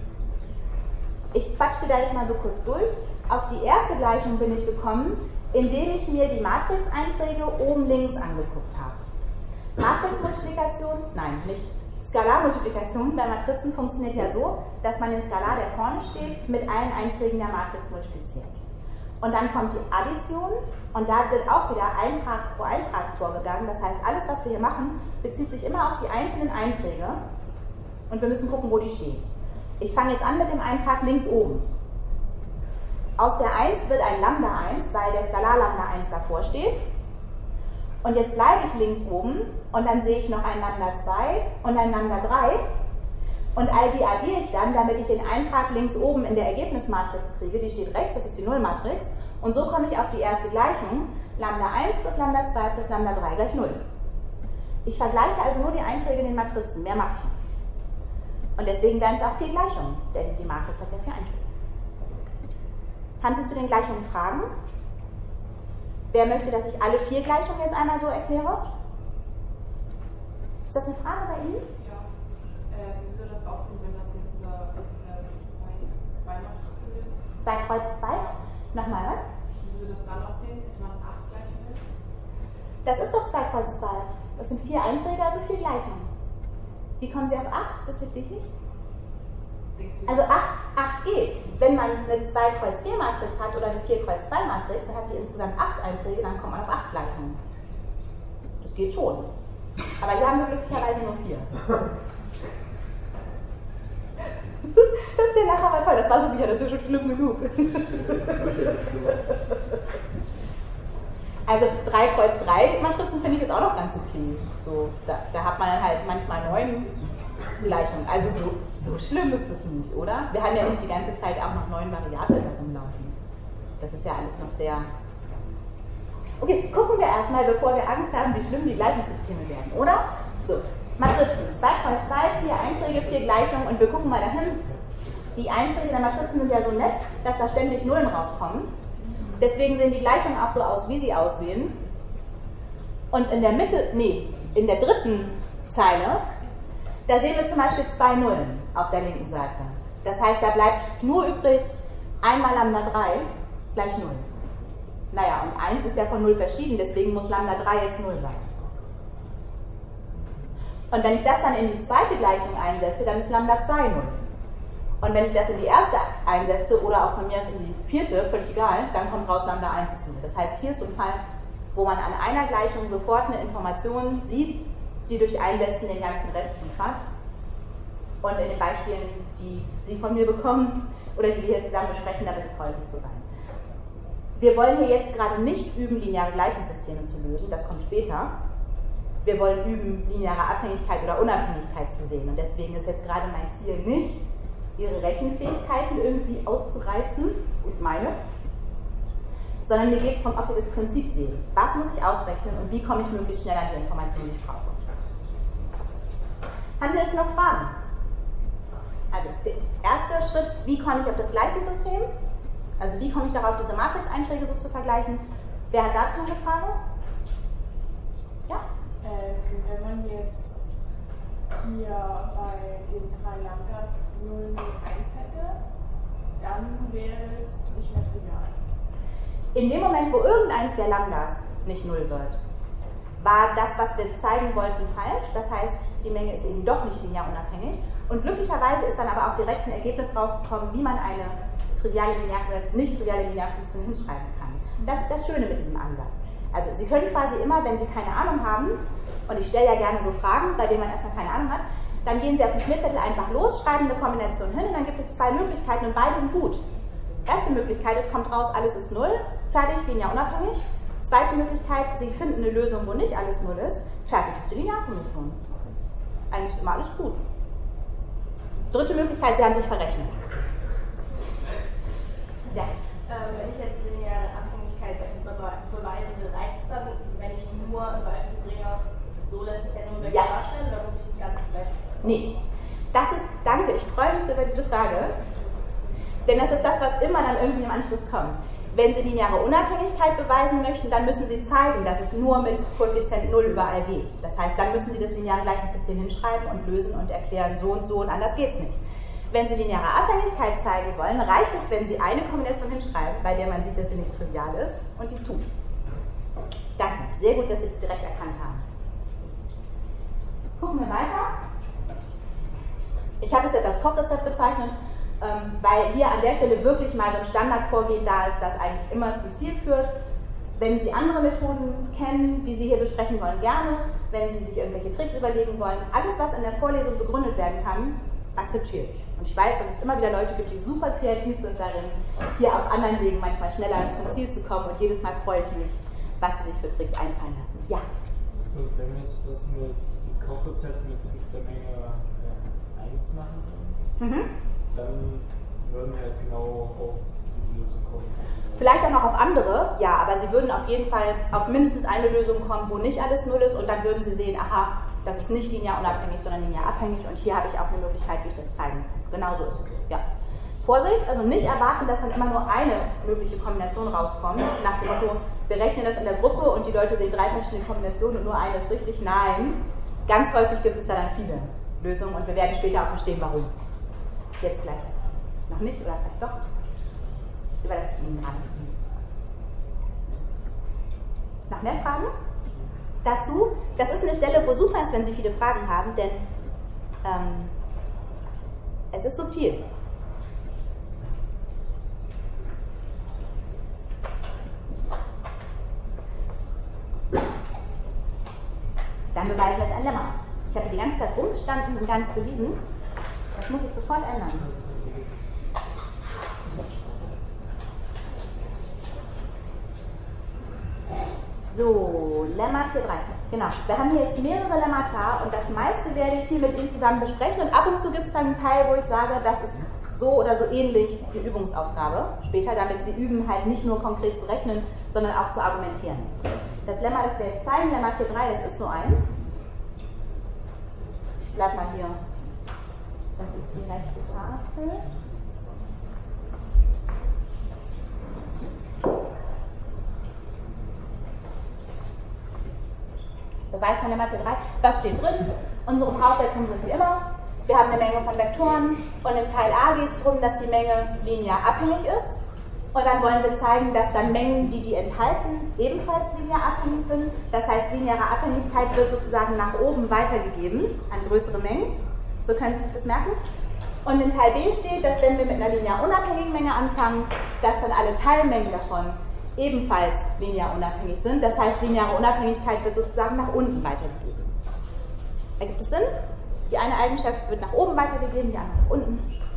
A: Ich quatsche da jetzt mal so kurz durch. Auf die erste Gleichung bin ich gekommen, indem ich mir die Matrixeinträge oben links angeguckt habe. Matrixmultiplikation, nein, nicht. Skalarmultiplikation bei Matrizen funktioniert ja so, dass man den Skalar, der vorne steht, mit allen Einträgen der Matrix multipliziert. Und dann kommt die Addition, und da wird auch wieder Eintrag pro Eintrag vorgegangen. Das heißt, alles, was wir hier machen, bezieht sich immer auf die einzelnen Einträge, und wir müssen gucken, wo die stehen. Ich fange jetzt an mit dem Eintrag links oben. aus der eins wird ein Lambda eins, weil der Skalar Lambda eins davor steht. Und jetzt bleibe ich links oben und dann sehe ich noch ein Lambda zwei und ein Lambda drei. Und all die addiere ich dann, damit ich den Eintrag links oben in der Ergebnismatrix kriege. Die steht rechts, das ist die Nullmatrix. Und so komme ich auf die erste Gleichung. Lambda eins plus Lambda zwei plus Lambda drei gleich null. Ich vergleiche also nur die Einträge in den Matrizen, mehr mache ich nicht. Und deswegen werden es auch vier Gleichungen, denn die Matrix hat ja vier Einträge. Haben Sie zu den Gleichungen Fragen? Wer möchte, dass ich alle vier Gleichungen jetzt einmal so erkläre? Ist das eine Frage bei Ihnen?
F: Ja. Äh, wie würde das aussehen, wenn das jetzt eine zwei Matrize wird?
A: zwei Kreuz zwei? Nochmal was?
F: Wie würde das dann aussehen, wenn man acht Gleichungen ist?
A: Das ist doch zwei Kreuz zwei. Das sind vier Einträge, also vier Gleichungen. Wie kommen Sie auf acht? Das verstehe ich nicht. Also acht geht. Wenn man eine zwei Kreuz vier Matrix hat oder eine vier Kreuz zwei Matrix, dann hat die insgesamt acht Einträge, dann kommt man auf acht Gleichungen. Das geht schon. Aber hier haben wir glücklicherweise nur vier. Der Lacher war toll, das war so wieder, das ist schon schlimm genug. Also drei Kreuz drei Matrizen finde ich jetzt auch noch ganz okay. So, da, da hat man dann halt manchmal neun Gleichungen. Also so, so schlimm ist es nicht, oder? Wir haben ja nicht die ganze Zeit auch noch neun Variablen herumlaufen. Das ist ja alles noch sehr... Okay, gucken wir erstmal, bevor wir Angst haben, wie schlimm die Gleichungssysteme werden, oder? So, Matrizen. zwei Kreuz zwei, vier Einträge, vier Gleichungen und wir gucken mal dahin. Die Einträge der Matrizen sind ja so nett, dass da ständig Nullen rauskommen. Deswegen sehen die Gleichungen auch so aus, wie sie aussehen. Und in der Mitte, nee, in der dritten Zeile, da sehen wir zum Beispiel zwei Nullen auf der linken Seite. Das heißt, da bleibt nur übrig einmal Lambda drei gleich null. Naja, und eins ist ja von null verschieden, deswegen muss Lambda drei jetzt null sein. Und wenn ich das dann in die zweite Gleichung einsetze, dann ist Lambda zwei null. Und wenn ich das in die erste einsetze oder auch von mir aus in die vierte, völlig egal, dann kommt raus Lambda eins ist null. Das heißt, hier ist so ein Fall, wo man an einer Gleichung sofort eine Information sieht, die durch Einsetzen den ganzen Rest liefert. Und in den Beispielen, die Sie von mir bekommen oder die wir jetzt zusammen besprechen, da wird es häufig so sein. Wir wollen hier jetzt gerade nicht üben, lineare Gleichungssysteme zu lösen, das kommt später. Wir wollen üben, lineare Abhängigkeit oder Unabhängigkeit zu sehen. Und deswegen ist jetzt gerade mein Ziel nicht, Ihre Rechenfähigkeiten irgendwie auszureizen, und meine, sondern mir geht es darum, ob Sie das Prinzip sehen. Was muss ich ausrechnen und wie komme ich möglichst schnell an die Informationen, die ich brauche? Haben Sie jetzt noch Fragen? Also, der erste Schritt, wie komme ich auf das Gleichungssystem? Also, wie komme ich darauf, diese Matrix-Einträge so zu vergleichen? Wer hat dazu noch eine Frage? Ja?
F: Äh, wenn man jetzt hier bei den drei Lambdas null, null, eins hätte, dann wäre es nicht mehr trivial.
A: In dem Moment, wo irgendeins der Lambdas nicht null wird, war das, was wir zeigen wollten, falsch. Das heißt, die Menge ist eben doch nicht linear unabhängig. Und glücklicherweise ist dann aber auch direkt ein Ergebnis rausgekommen, wie man eine triviale Linear, nicht triviale Linearfunktion hinschreiben kann. Das ist das Schöne mit diesem Ansatz. Also Sie können quasi immer, wenn Sie keine Ahnung haben, und ich stelle ja gerne so Fragen, bei denen man erstmal keine Ahnung hat, dann gehen Sie auf den Schmierzettel einfach los, schreiben eine Kombination hin und dann gibt es zwei Möglichkeiten und beide sind gut. Erste Möglichkeit ist, kommt raus, alles ist null, fertig, linear unabhängig. Zweite Möglichkeit, Sie finden eine Lösung, wo nicht alles null ist, fertig ist die Linearfunktion. Eigentlich ist immer alles gut. Dritte Möglichkeit, Sie haben sich verrechnet. Ja.
B: Ähm, wenn ich jetzt lineare Abhängigkeit beweisen will, reicht es dann, wenn ich nur ein Beispiel bringe, so lässt sich ja nur weg
A: Ja.
B: darstellen, oder muss ich das Ganze gleich?
A: Nee. Das ist, danke, ich freue mich über diese Frage, denn das ist das, was immer dann irgendwie im Anschluss kommt. Wenn Sie lineare Unabhängigkeit beweisen möchten, dann müssen Sie zeigen, dass es nur mit Koeffizient null überall geht. Das heißt, dann müssen Sie das lineare Gleichungssystem hinschreiben und lösen und erklären, so und so und anders geht es nicht. Wenn Sie lineare Abhängigkeit zeigen wollen, reicht es, wenn Sie eine Kombination hinschreiben, bei der man sieht, dass sie nicht trivial ist und dies tut. Danke, sehr gut, dass Sie es direkt erkannt haben. Gucken wir weiter. Ich habe es jetzt als Kochrezept bezeichnet, weil hier an der Stelle wirklich mal so ein Standardvorgehen da ist, das eigentlich immer zum Ziel führt. Wenn Sie andere Methoden kennen, die Sie hier besprechen wollen, gerne. Wenn Sie sich irgendwelche Tricks überlegen wollen, alles, was in der Vorlesung begründet werden kann, akzeptiere ich. Und ich weiß, dass es immer wieder Leute gibt, die super kreativ sind darin, hier auf anderen Wegen manchmal schneller zum Ziel zu kommen und jedes Mal freue ich mich, was sie sich für Tricks einfallen lassen. Ja?
G: Und wenn wir jetzt das mit, dieses Kochrezept mit, mit der Menge äh, eins machen, mhm. dann würden wir halt genau auf diese Lösung kommen.
A: Vielleicht auch noch auf andere, ja, aber sie würden auf jeden Fall auf mindestens eine Lösung kommen, wo nicht alles null ist und dann würden sie sehen, aha, das ist nicht linear unabhängig, sondern linear abhängig und hier habe ich auch eine Möglichkeit, wie ich das zeigen kann. Genau so ist es. Ja. Vorsicht, also nicht erwarten, dass dann immer nur eine mögliche Kombination rauskommt, nach dem Motto, wir rechnen das in der Gruppe und die Leute sehen drei verschiedene Kombinationen und nur eine ist richtig. Nein, ganz häufig gibt es da dann viele Lösungen und wir werden später auch verstehen, warum. Jetzt vielleicht noch nicht oder vielleicht doch. Überlasse ich Ihnen gerade. Noch mehr Fragen? Dazu, das ist eine Stelle, wo super ist, wenn Sie viele Fragen haben, denn ähm, es ist subtil. Dann beweisen wir es ein Lemma. Ich habe die ganze Zeit rumgestanden und gar nichts bewiesen. Das muss ich sofort ändern. So, Lemma vier drei. Genau. Wir haben hier jetzt mehrere Lemmata und das meiste werde ich hier mit Ihnen zusammen besprechen und ab und zu gibt es dann einen Teil, wo ich sage, das ist so oder so ähnlich wie Übungsaufgabe später, damit Sie üben, halt nicht nur konkret zu rechnen, sondern auch zu argumentieren. Das Lemma, das wir jetzt zeigen, Lemma vier drei, das ist so eins. Ich bleib mal hier. Das ist die rechte Tafel. Beweis von Lemma vier drei. Was steht drin? Unsere Voraussetzungen sind wie immer. Wir haben eine Menge von Vektoren und in Teil A geht es darum, dass die Menge linear abhängig ist. Und dann wollen wir zeigen, dass dann Mengen, die die enthalten, ebenfalls linear abhängig sind. Das heißt, lineare Abhängigkeit wird sozusagen nach oben weitergegeben an größere Mengen. So können Sie sich das merken. Und in Teil B steht, dass wenn wir mit einer linear unabhängigen Menge anfangen, dass dann alle Teilmengen davon ebenfalls linear unabhängig sind. Das heißt, lineare Unabhängigkeit wird sozusagen nach unten weitergegeben. Ergibt es Sinn? Die eine Eigenschaft wird nach oben weitergegeben, die andere nach unten.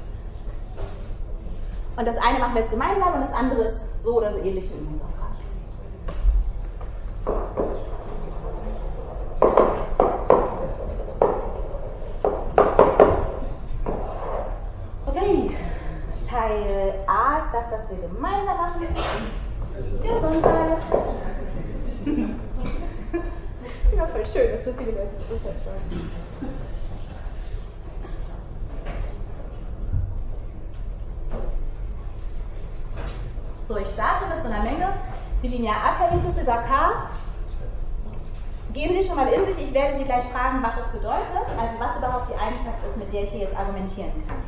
A: Und das eine machen wir jetzt gemeinsam und das andere ist so oder so ähnlich wie Übungsaufgabe. Okay, Teil A ist das, was wir gemeinsam machen. Gesundheit. Ja, voll schön, dass so viele Leute Gesundheit schauen. So, ich starte mit so einer Menge, die linear abhängig ist über K. Gehen Sie schon mal in sich, ich werde Sie gleich fragen, was es bedeutet, also was überhaupt die Eigenschaft ist, mit der ich hier jetzt argumentieren kann.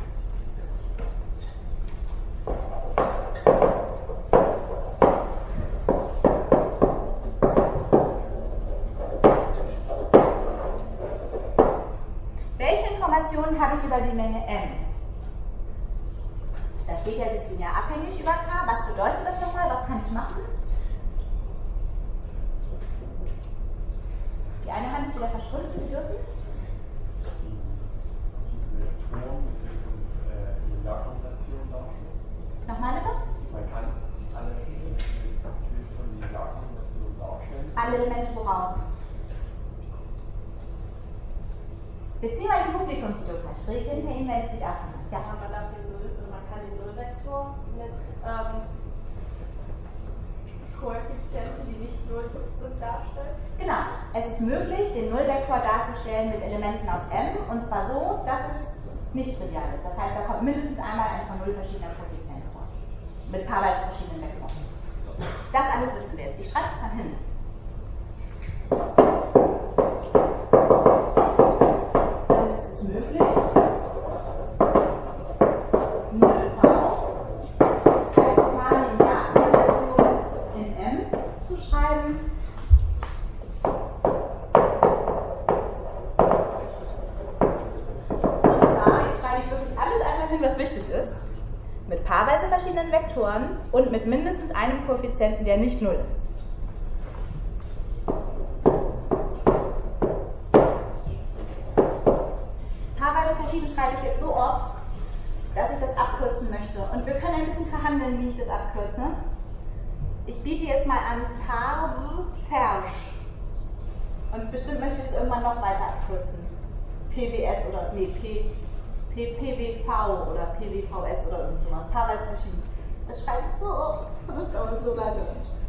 A: Welche Informationen habe ich über die Menge M? Da steht ja, es ist linear abhängig über K. Was bedeutet das nochmal? Was kann ich machen? Die eine Hand ist wieder verschwunden, Sie dürfen. Nochmal bitte?
C: Man kann alles von Linearkombinationen darstellen.
A: Alle Elemente woraus? Wir ziehen mal die Publikumsjoker. Schräg hinter Ihnen meldet sich auch jemand. Ja.
B: Man darf den Null, also man kann den Nullvektor mit ähm, Koeffizienten, die nicht null sind, darstellen.
A: Genau. Es ist möglich, den Nullvektor darzustellen mit Elementen aus M und zwar so, dass es nicht trivial ist. Das heißt, da kommt mindestens einmal ein von null verschiedener Koeffizient vor. Mit paarweise verschiedenen Vektoren. Das alles wissen wir jetzt. Ich schreibe es dann hin. Dann ist es möglich, null V als K-Linearkombination in M zu schreiben. Und zwar, jetzt schreibe ich wirklich alles einfach hin, was wichtig ist. Mit paarweise verschiedenen Vektoren und mit mindestens einem Koeffizienten, der nicht null ist. Paarweise paarweise verschieden schreibe ich jetzt so oft, dass ich das abkürzen möchte. Und wir können ein bisschen verhandeln, wie ich das abkürze. Ich biete jetzt mal an Parversch. Und bestimmt möchte ich es irgendwann noch weiter abkürzen. P W S oder nee, P, P, P W V oder P W V S oder irgend sowas. Paarweise verschieden. Das schreibe ich so oft. Das dauert so lange.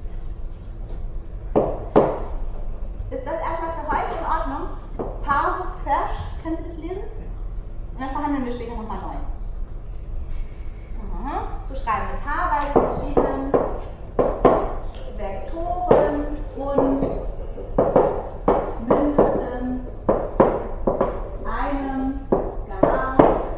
A: Ist das erstmal für heute in Ordnung? Parversch, können Sie das lesen? Und dann verhandeln wir später nochmal neu. Mhm. So schreiben wir paarweise verschiedene Vektoren und mindestens einem Skalar,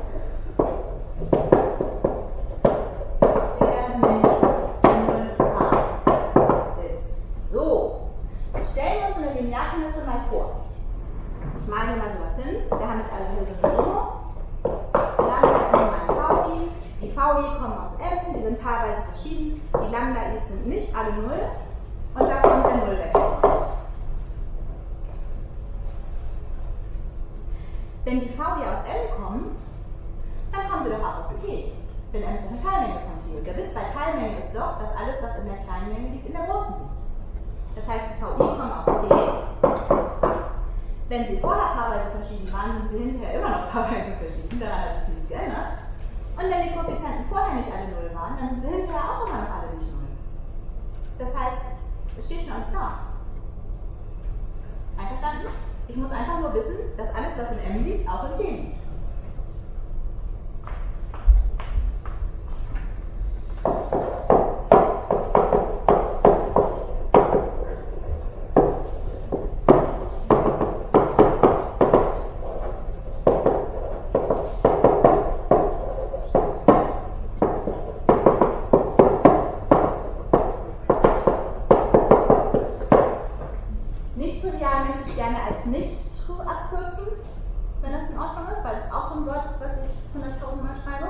A: der nicht nullbar ist. So, jetzt stellen wir uns eine Linearkonvention mal vor. Ich male hier mal sowas hin. Wir haben jetzt alle hier so eine Summe. Dann haben wir mal V I. Die V I kommen aus M, die sind paarweise verschieden. Die Lambda I's sind nicht alle null. Und da kommt der Nullvektor raus. Wenn die V I aus L kommen, dann kommen sie doch auch aus T. Denn M ist eine Teilmenge von T. Und der Witz bei Teilmenge ist doch, dass alles, was in der kleinen Menge liegt, in der großen liegt. Das heißt, die V I kommen aus T. Wenn sie vorher paarweise verschieden waren, sind sie hinterher immer noch paarweise verschieden. Daran hat sich nichts geändert. Und wenn die Koeffizienten vorher nicht alle null waren, dann sind sie hinterher auch immer noch alle nicht null. Das heißt, es steht schon alles da. Einverstanden? Ich muss einfach nur wissen, dass alles, was in M liegt, auch in T liegt. Nicht-True abkürzen, wenn das in Ordnung ist, weil es auch so ein Wort ist, was ich hunderttausend Mal schreibe.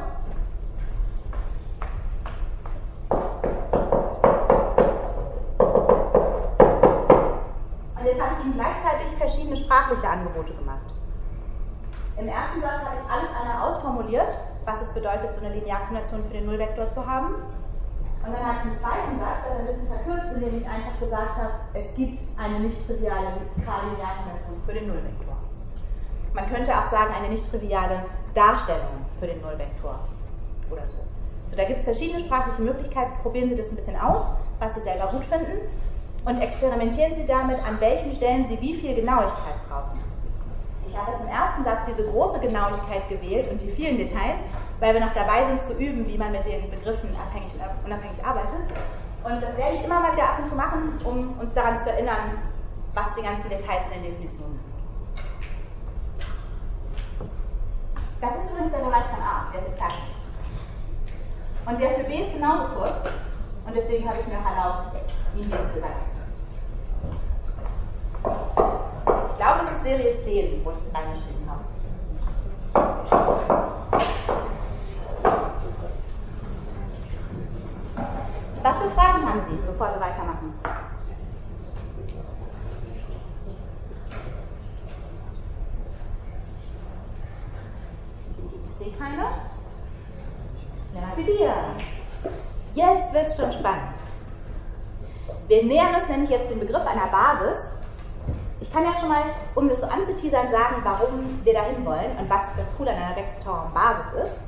A: Und jetzt habe ich Ihnen gleichzeitig verschiedene sprachliche Angebote gemacht. Im ersten Satz habe ich alles einmal ausformuliert, was es bedeutet, so eine Linearkombination für den Nullvektor zu haben. Und dann habe ich im zweiten Satz ein bisschen verkürzt, indem ich einfach gesagt habe, es gibt eine nicht triviale K-Linearkombination für den Nullvektor. Man könnte auch sagen, eine nicht triviale Darstellung für den Nullvektor oder so. So, da gibt es verschiedene sprachliche Möglichkeiten. Probieren Sie das ein bisschen aus, was Sie selber gut finden, und experimentieren Sie damit, an welchen Stellen Sie wie viel Genauigkeit brauchen. Ich habe jetzt im ersten Satz diese große Genauigkeit gewählt und die vielen Details, weil wir noch dabei sind zu üben, wie man mit den Begriffen abhängig und unabhängig arbeitet. Und das werde ich immer mal wieder ab und zu machen, um uns daran zu erinnern, was die ganzen Details in den Definitionen sind. Das ist übrigens der Bereich von A, der ist jetzt fertig. Und der für B ist genauso kurz, und deswegen habe ich mir erlaubt, ihn hier zu überlassen. Ich glaube, das ist Serie zehn, wo ich das reingeschrieben habe. Was für Fragen haben Sie, bevor wir weitermachen? Ich sehe keine. Lennart Bibier. Jetzt wird es schon spannend. Wir nähern uns nämlich jetzt dem Begriff einer Basis. Ich kann ja schon mal, um das so anzuteasern, sagen, warum wir dahin wollen und was das Coole an einer Vektorraumbasis ist.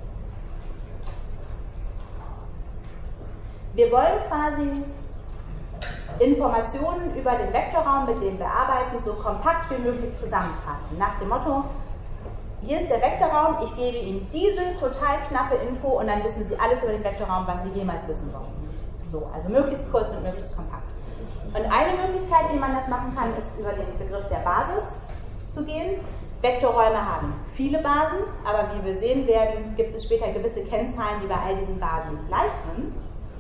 A: Wir wollen quasi Informationen über den Vektorraum, mit dem wir arbeiten, so kompakt wie möglich zusammenfassen. Nach dem Motto, hier ist der Vektorraum, ich gebe Ihnen diese total knappe Info und dann wissen Sie alles über den Vektorraum, was Sie jemals wissen wollen. So, also möglichst kurz und möglichst kompakt. Und eine Möglichkeit, wie man das machen kann, ist über den Begriff der Basis zu gehen. Vektorräume haben viele Basen, aber wie wir sehen werden, gibt es später gewisse Kennzahlen, die bei all diesen Basen gleich sind.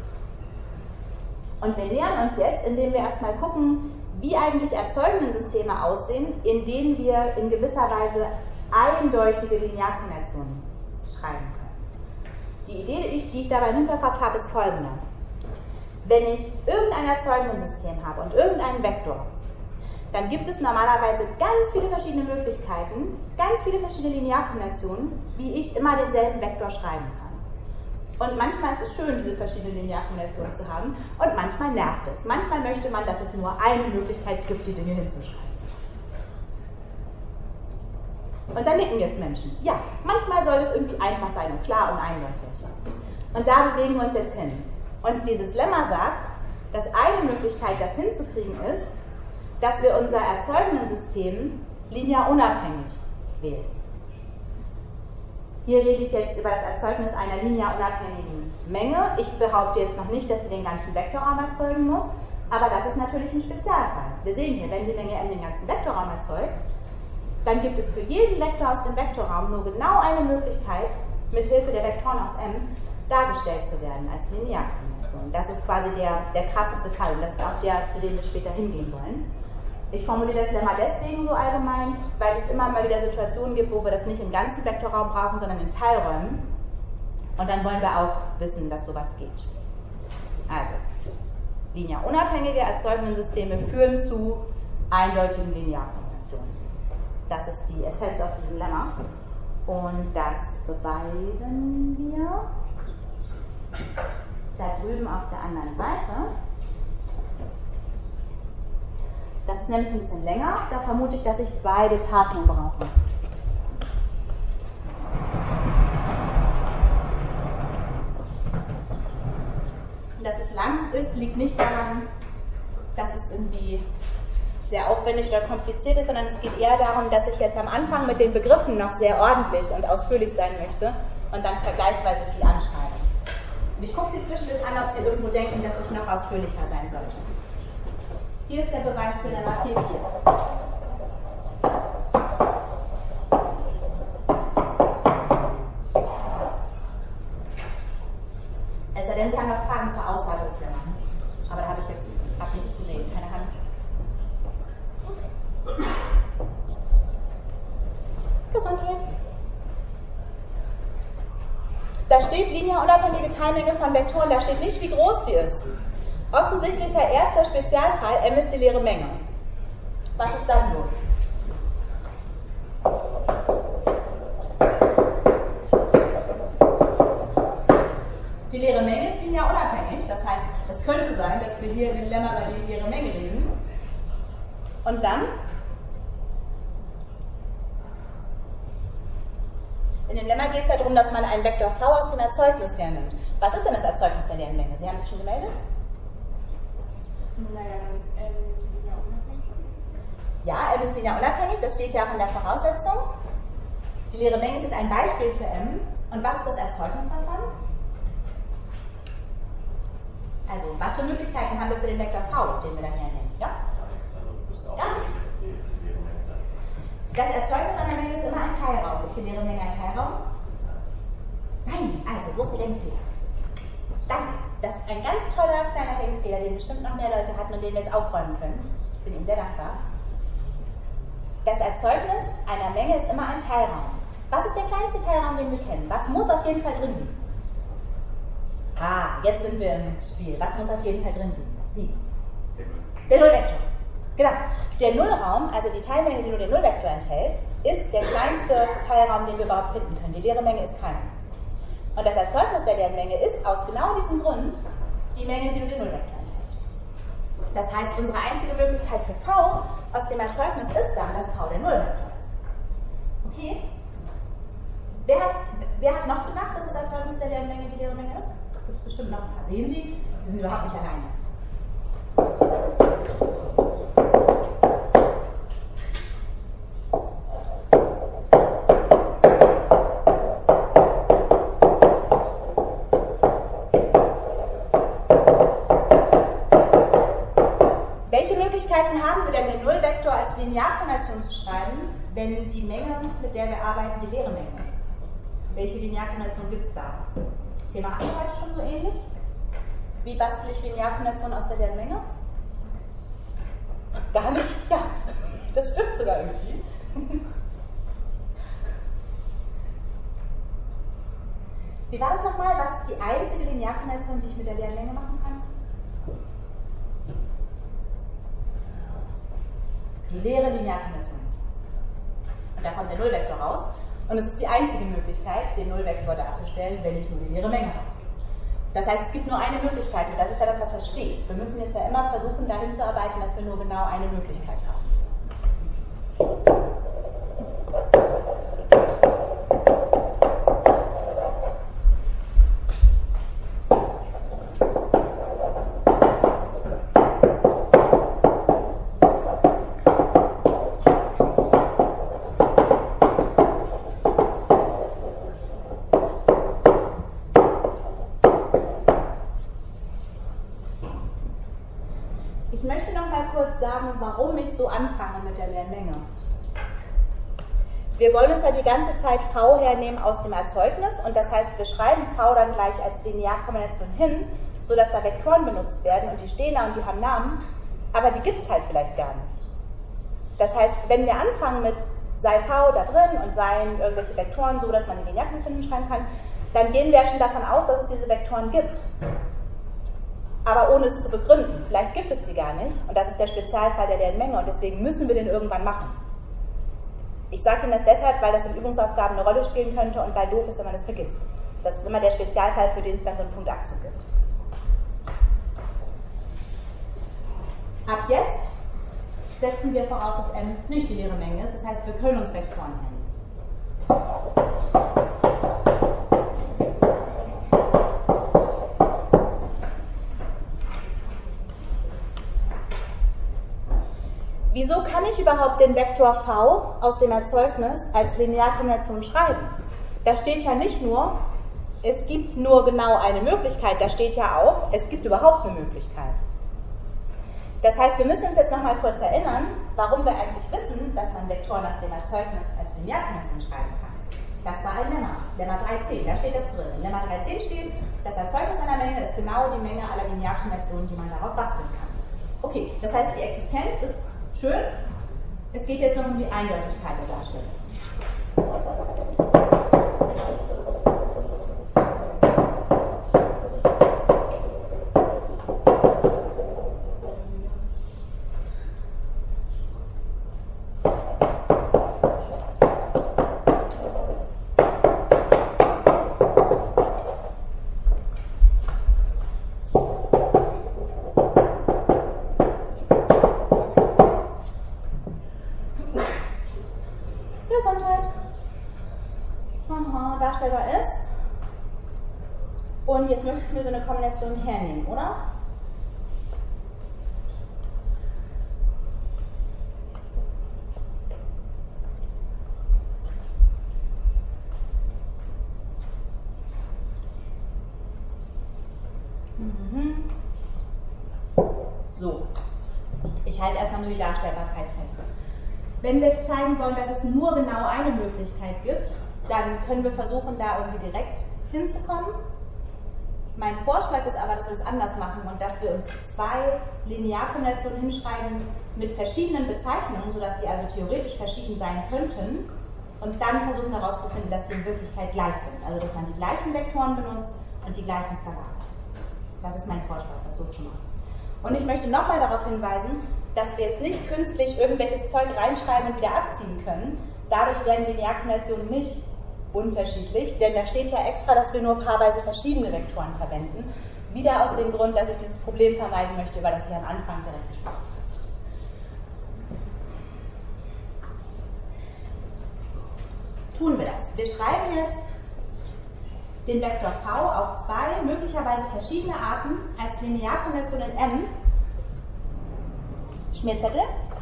A: Und wir nähern uns jetzt, indem wir erstmal gucken, wie eigentlich Erzeugenden-Systeme aussehen, in denen wir in gewisser Weise eindeutige Linearkombinationen schreiben können. Die Idee, die ich, die ich dabei im Hinterkopf habe, ist folgende. Wenn ich irgendein Erzeugenden-System habe und irgendeinen Vektor, dann gibt es normalerweise ganz viele verschiedene Möglichkeiten, ganz viele verschiedene Linearkombinationen, wie ich immer denselben Vektor schreiben kann. Und manchmal ist es schön, diese verschiedenen Linearkombinationen zu haben, und manchmal nervt es. Manchmal möchte man, dass es nur eine Möglichkeit gibt, die Dinge hinzuschreiben. Und da nicken jetzt Menschen. Ja, manchmal soll es irgendwie einfach sein und klar und eindeutig. Und da bewegen wir uns jetzt hin. Und dieses Lemma sagt, dass eine Möglichkeit, das hinzukriegen, ist, dass wir unser Erzeugnisensystem linear unabhängig wählen. Hier rede ich jetzt über das Erzeugnis einer linear unabhängigen Menge. Ich behaupte jetzt noch nicht, dass sie den ganzen Vektorraum erzeugen muss, aber das ist natürlich ein Spezialfall. Wir sehen hier, wenn die Menge m den ganzen Vektorraum erzeugt, dann gibt es für jeden Vektor aus dem Vektorraum nur genau eine Möglichkeit, mit Hilfe der Vektoren aus M dargestellt zu werden als Linearkombination. Das ist quasi der, der krasseste Fall, und das ist auch der, zu dem wir später hingehen wollen. Ich formuliere das Lemma deswegen so allgemein, weil es immer mal wieder Situationen gibt, wo wir das nicht im ganzen Vektorraum brauchen, sondern in Teilräumen. Und dann wollen wir auch wissen, dass sowas geht. Also, linear unabhängige Erzeugnisensysteme führen zu eindeutigen Linearkombinationen. Das ist die Essenz aus diesem Lemma. Und das beweisen wir da drüben auf der anderen Seite. Das ist nämlich ein bisschen länger, da vermute ich, dass ich beide Tafeln brauche. Dass es lang ist, liegt nicht daran, dass es irgendwie sehr aufwendig oder kompliziert ist, sondern es geht eher darum, dass ich jetzt am Anfang mit den Begriffen noch sehr ordentlich und ausführlich sein möchte und dann vergleichsweise viel anschreibe. Und ich gucke Sie zwischendurch an, ob Sie irgendwo denken, dass ich noch ausführlicher sein sollte. Hier ist der Beweis für Lemma vier vier. Es sei denn, Sie haben noch Fragen zur Aussage des Lemmas. Aber da habe ich jetzt hab nichts gesehen, keine Hand. Gesundheit. Da steht linear unabhängige Teilmenge von Vektoren, da steht nicht, wie groß die ist. Offensichtlicher erster Spezialfall, M ist die leere Menge. Was ist dann los? Die leere Menge ist linear unabhängig, das heißt, es könnte sein, dass wir hier in dem Lemma über die leere Menge reden. Und dann? In dem Lemma geht es ja darum, dass man einen Vektor v aus dem Erzeugnis hernimmt. Was ist denn das Erzeugnis der leeren Menge? Sie haben sich schon gemeldet?
F: Naja, dann ist M linear unabhängig.
A: Ja, M ist linear unabhängig, das steht ja auch in der Voraussetzung. Die leere Menge ist jetzt ein Beispiel für M. Und was ist das Erzeugnis davon? Also, was für Möglichkeiten haben wir für den Vektor v, den wir dann hernehmen? Ja? Gar nichts. Das Erzeugnis einer Menge ist immer ein Teilraum. Ist die leere Menge ein Teilraum? Nein, also, wo ist der Denkfehler? Danke. Das ist ein ganz toller kleiner Denkfehler, den bestimmt noch mehr Leute hatten und den wir jetzt aufräumen können. Ich bin Ihnen sehr dankbar. Das Erzeugnis einer Menge ist immer ein Teilraum. Was ist der kleinste Teilraum, den wir kennen? Was muss auf jeden Fall drin liegen? Ah, jetzt sind wir im Spiel. Was muss auf jeden Fall drin liegen? Sie. Der Nullvektor. Genau. Der Nullraum, also die Teilmenge, die nur den Nullvektor enthält, ist der kleinste Teilraum, den wir überhaupt finden können. Die leere Menge ist keiner. Und das Erzeugnis der leeren Menge ist aus genau diesem Grund die Menge, die nur den Nullvektor enthält. Das heißt, unsere einzige Möglichkeit für v aus dem Erzeugnis ist dann, dass v der Nullvektor ist. Okay? Wer hat, wer hat noch gedacht, dass das Erzeugnis der leeren Menge die leere Menge ist? Gibt es bestimmt noch ein paar. Sehen Sie, wir sind überhaupt nicht alleine. Welche Möglichkeiten haben wir denn, den Nullvektor als Linearkombination zu schreiben, wenn die Menge, mit der wir arbeiten, die leere Menge ist? Welche Linearkombination gibt es da? Das Thema hatten wir heute schon so ähnlich. Wie bastle ich Linearkombination aus der leeren Menge? Gar nicht? Ja, das stimmt sogar irgendwie. Wie war das nochmal? Was ist die einzige Linearkombination, die ich mit der leeren Menge machen kann? Die leere Linearkombination. Und da kommt der Nullvektor raus. Und es ist die einzige Möglichkeit, den Nullvektor darzustellen, wenn ich nur die leere Menge habe. Das heißt, es gibt nur eine Möglichkeit und das ist ja das, was da steht. Wir müssen jetzt ja immer versuchen, dahin zu arbeiten, dass wir nur genau eine Möglichkeit haben. Warum ich so anfange mit der leeren Menge. Wir wollen uns ja die ganze Zeit V hernehmen aus dem Erzeugnis und das heißt, wir schreiben V dann gleich als Linearkombination hin, sodass da Vektoren benutzt werden und die stehen da und die haben Namen, aber die gibt es halt vielleicht gar nicht. Das heißt, wenn wir anfangen mit sei V da drin und seien irgendwelche Vektoren so, dass man die Linearkombination hinschreiben kann, dann gehen wir ja schon davon aus, dass es diese Vektoren gibt. Aber ohne es zu begründen. Vielleicht gibt es die gar nicht. Und das ist der Spezialfall der leeren Menge. Und deswegen müssen wir den irgendwann machen. Ich sage Ihnen das deshalb, weil das in Übungsaufgaben eine Rolle spielen könnte und weil doof ist, wenn man das vergisst. Das ist immer der Spezialfall, für den es dann so einen Punktabzug gibt. Ab jetzt setzen wir voraus, dass M nicht die leere Menge ist. Das heißt, wir können uns Vektoren nennen. Wieso kann ich überhaupt den Vektor V aus dem Erzeugnis als Linearkombination schreiben? Da steht ja nicht nur, es gibt nur genau eine Möglichkeit, da steht ja auch, es gibt überhaupt eine Möglichkeit. Das heißt, wir müssen uns jetzt nochmal kurz erinnern, warum wir eigentlich wissen, dass man Vektoren aus dem Erzeugnis als Linearkombination schreiben kann. Das war ein Lemma, Lemma dreizehn, da steht das drin. In Lemma dreizehn steht, das Erzeugnis einer Menge ist genau die Menge aller Linearkombinationen, die man daraus basteln kann. Okay, das heißt, die Existenz ist schön. Es geht jetzt noch um die Eindeutigkeit der Darstellung. Und jetzt möchte ich mir so eine Kombination hernehmen, oder? Mhm. So, ich halte erstmal nur die Darstellbarkeit fest. Wenn wir jetzt zeigen wollen, dass es nur genau eine Möglichkeit gibt, dann können wir versuchen, da irgendwie direkt hinzukommen. Mein Vorschlag ist aber, dass wir das anders machen und dass wir uns zwei Linearkombinationen hinschreiben mit verschiedenen Bezeichnungen, sodass die also theoretisch verschieden sein könnten und dann versuchen herauszufinden, dass die in Wirklichkeit gleich sind. Also dass man die gleichen Vektoren benutzt und die gleichen Skalare. Das ist mein Vorschlag, das so zu machen. Und ich möchte nochmal darauf hinweisen, dass wir jetzt nicht künstlich irgendwelches Zeug reinschreiben und wieder abziehen können. Dadurch werden Linearkombinationen nicht unterschiedlich, denn da steht ja extra, dass wir nur paarweise verschiedene Vektoren verwenden. Wieder aus dem Grund, dass ich dieses Problem vermeiden möchte, über das ich am Anfang direkt gesprochen habe. Tun wir das. Wir schreiben jetzt den Vektor V auf zwei möglicherweise verschiedene Arten als Linearkombination in M. Schmierzettel.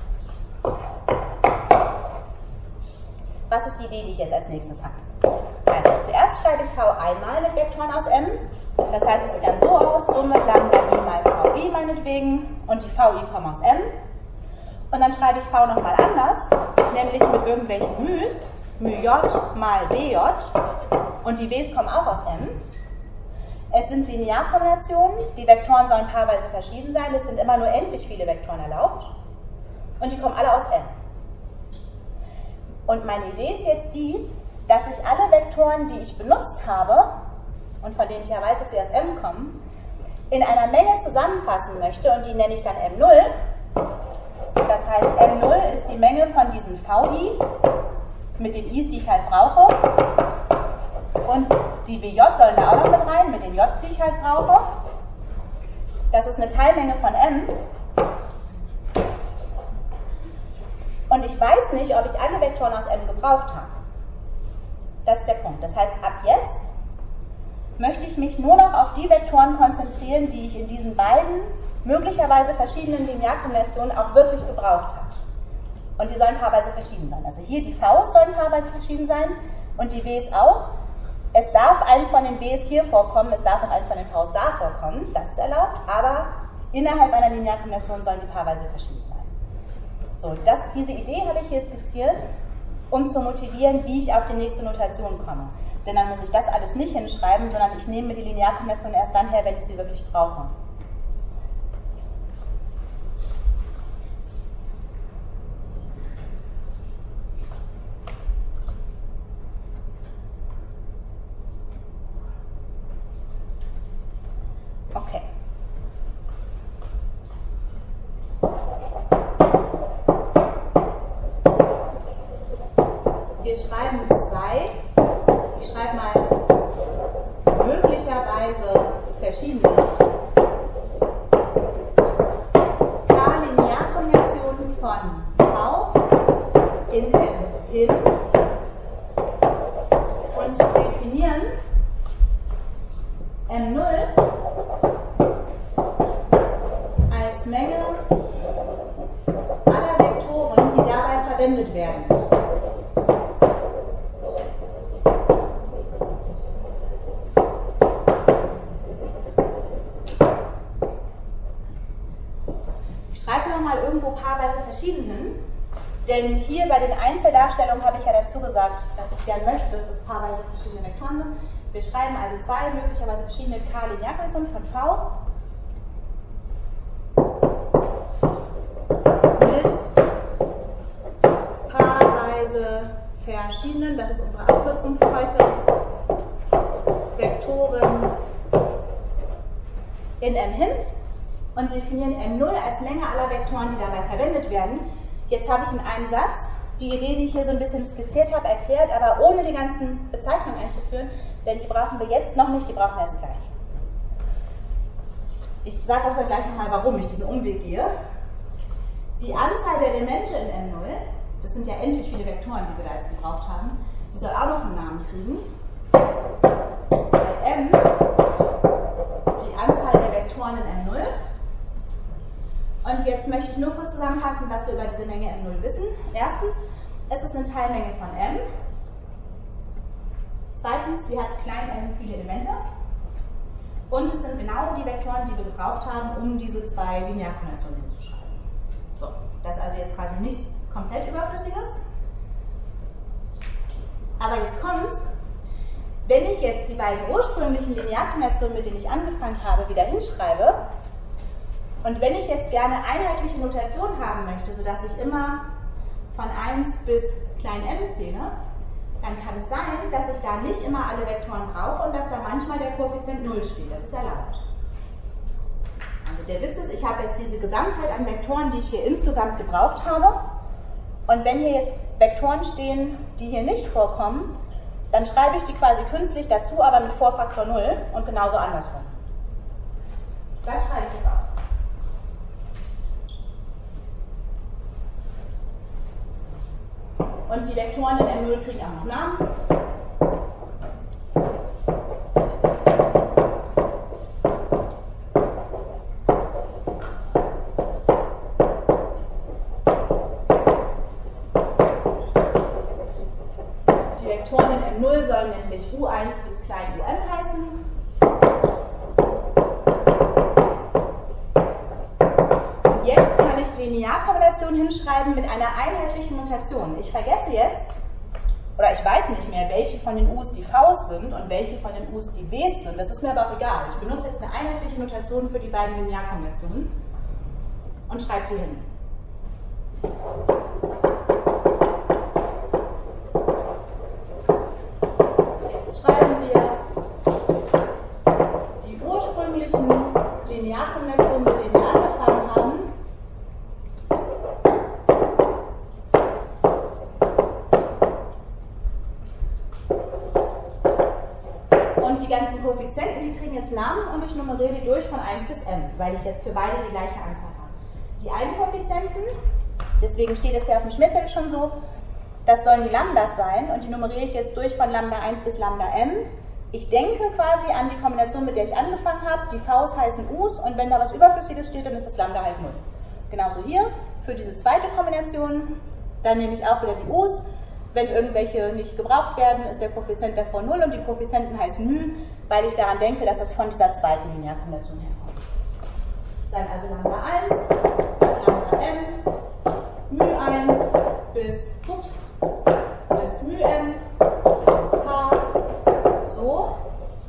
A: Was ist die Idee, die ich jetzt als nächstes habe? Also zuerst schreibe ich V einmal mit Vektoren aus M. Das heißt, es sieht dann so aus, Summe Lambda I mal V I meinetwegen und die V I kommen aus M. Und dann schreibe ich V nochmal anders, nämlich mit irgendwelchen μ's, μj mal bj und die W's kommen auch aus M. Es sind Linearkombinationen, die Vektoren sollen paarweise verschieden sein, es sind immer nur endlich viele Vektoren erlaubt und die kommen alle aus M. Und meine Idee ist jetzt die, dass ich alle Vektoren, die ich benutzt habe und von denen ich ja weiß, dass sie aus M kommen, in einer Menge zusammenfassen möchte und die nenne ich dann M null. Das heißt, M null ist die Menge von diesen V I mit den I's, die ich halt brauche. Und die B J sollen da auch noch mit rein, mit den J's, die ich halt brauche. Das ist eine Teilmenge von M. Und ich weiß nicht, ob ich alle Vektoren aus M gebraucht habe. Das ist der Punkt. Das heißt, ab jetzt möchte ich mich nur noch auf die Vektoren konzentrieren, die ich in diesen beiden möglicherweise verschiedenen Linearkombinationen auch wirklich gebraucht habe. Und die sollen paarweise verschieden sein. Also hier die V's sollen paarweise verschieden sein und die B's auch. Es darf eins von den B's hier vorkommen, es darf auch eins von den V's da vorkommen, das ist erlaubt, aber innerhalb einer Linearkombination sollen die paarweise verschieden sein. So, das, diese Idee habe ich hier skizziert, um zu motivieren, wie ich auf die nächste Notation komme. Denn dann muss ich das alles nicht hinschreiben, sondern ich nehme mir die Linearkombination erst dann her, wenn ich sie wirklich brauche. Okay. Wir schreiben zwei. Ich schreibe mal möglicherweise verschiedene K-Linearkombinationen von V in M hin und definieren M null als Menge aller Vektoren, die dabei verwendet werden. Ich schreibe nochmal irgendwo paarweise verschieden hin, denn hier bei den Einzeldarstellungen habe ich ja dazu gesagt, dass ich gerne möchte, dass das paarweise verschiedene Vektoren sind. Wir schreiben also zwei möglicherweise verschiedene K-Linearkombinationen von V mit paarweise verschiedenen, das ist unsere Abkürzung für heute, Vektoren in M hin und definieren M null als Menge aller Vektoren, die dabei verwendet werden. Jetzt habe ich in einem Satz die Idee, die ich hier so ein bisschen skizziert habe, erklärt, aber ohne die ganzen Bezeichnungen einzuführen, denn die brauchen wir jetzt noch nicht, die brauchen wir erst gleich. Ich sage auch gleich nochmal, warum ich diesen Umweg gehe. Die Anzahl der Elemente in M null, das sind ja endlich viele Vektoren, die wir da jetzt gebraucht haben, die soll auch noch einen Namen kriegen. Bei M die Anzahl der Vektoren in M null. Und jetzt möchte ich nur kurz zusammenfassen, was wir über diese Menge M null wissen. Erstens, es ist eine Teilmenge von M. Zweitens, sie hat klein m viele Elemente. Und es sind genau die Vektoren, die wir gebraucht haben, um diese zwei Linearkombinationen hinzuschreiben. So, das ist also jetzt quasi nichts komplett Überflüssiges. Aber jetzt kommt's. Wenn ich jetzt die beiden ursprünglichen Linearkombinationen, mit denen ich angefangen habe, wieder hinschreibe, und wenn ich jetzt gerne einheitliche Notation haben möchte, sodass ich immer von eins bis klein m zähle, dann kann es sein, dass ich da nicht immer alle Vektoren brauche und dass da manchmal der Koeffizient null steht. Das ist erlaubt. Also der Witz ist, ich habe jetzt diese Gesamtheit an Vektoren, die ich hier insgesamt gebraucht habe. Und wenn hier jetzt Vektoren stehen, die hier nicht vorkommen, dann schreibe ich die quasi künstlich dazu, aber mit Vorfaktor null und genauso andersrum. Das schreibe ich jetzt auf. Und die Vektoren in M null kriegen auch noch Namen. Die Vektoren in M null sollen nämlich U eins bis klein um heißen. Jetzt kann ich Linearkombinationen hinschreiben mit einer einheitlichen Notation. Ich vergesse jetzt, oder ich weiß nicht mehr, welche von den U's die V's sind und welche von den U's die B's sind. Das ist mir aber auch egal. Ich benutze jetzt eine einheitliche Notation für die beiden Linearkombinationen und schreibe die hin. Jetzt schreiben wir die ursprünglichen Linearkombinationen, mit denen wir angefangen haben, die ganzen Koeffizienten, die kriegen jetzt Namen und ich nummeriere die durch von eins bis m, weil ich jetzt für beide die gleiche Anzahl habe. Die Eigenkoeffizienten, deswegen steht es ja auf dem Schmierzettel schon so, das sollen die Lambdas sein und die nummeriere ich jetzt durch von Lambda eins bis Lambda m. Ich denke quasi an die Kombination, mit der ich angefangen habe. Die V's heißen U's und wenn da was Überflüssiges steht, dann ist das Lambda halt null. Genauso hier für diese zweite Kombination, dann nehme ich auch wieder die U's. Wenn irgendwelche nicht gebraucht werden, ist der Koeffizient davor null und die Koeffizienten heißen μ, weil ich daran denke, dass das von dieser zweiten Linearkombination herkommt. Sein also Lambda eins bis Lambda m, μ eins bis, ups, bis μm, bis k, so.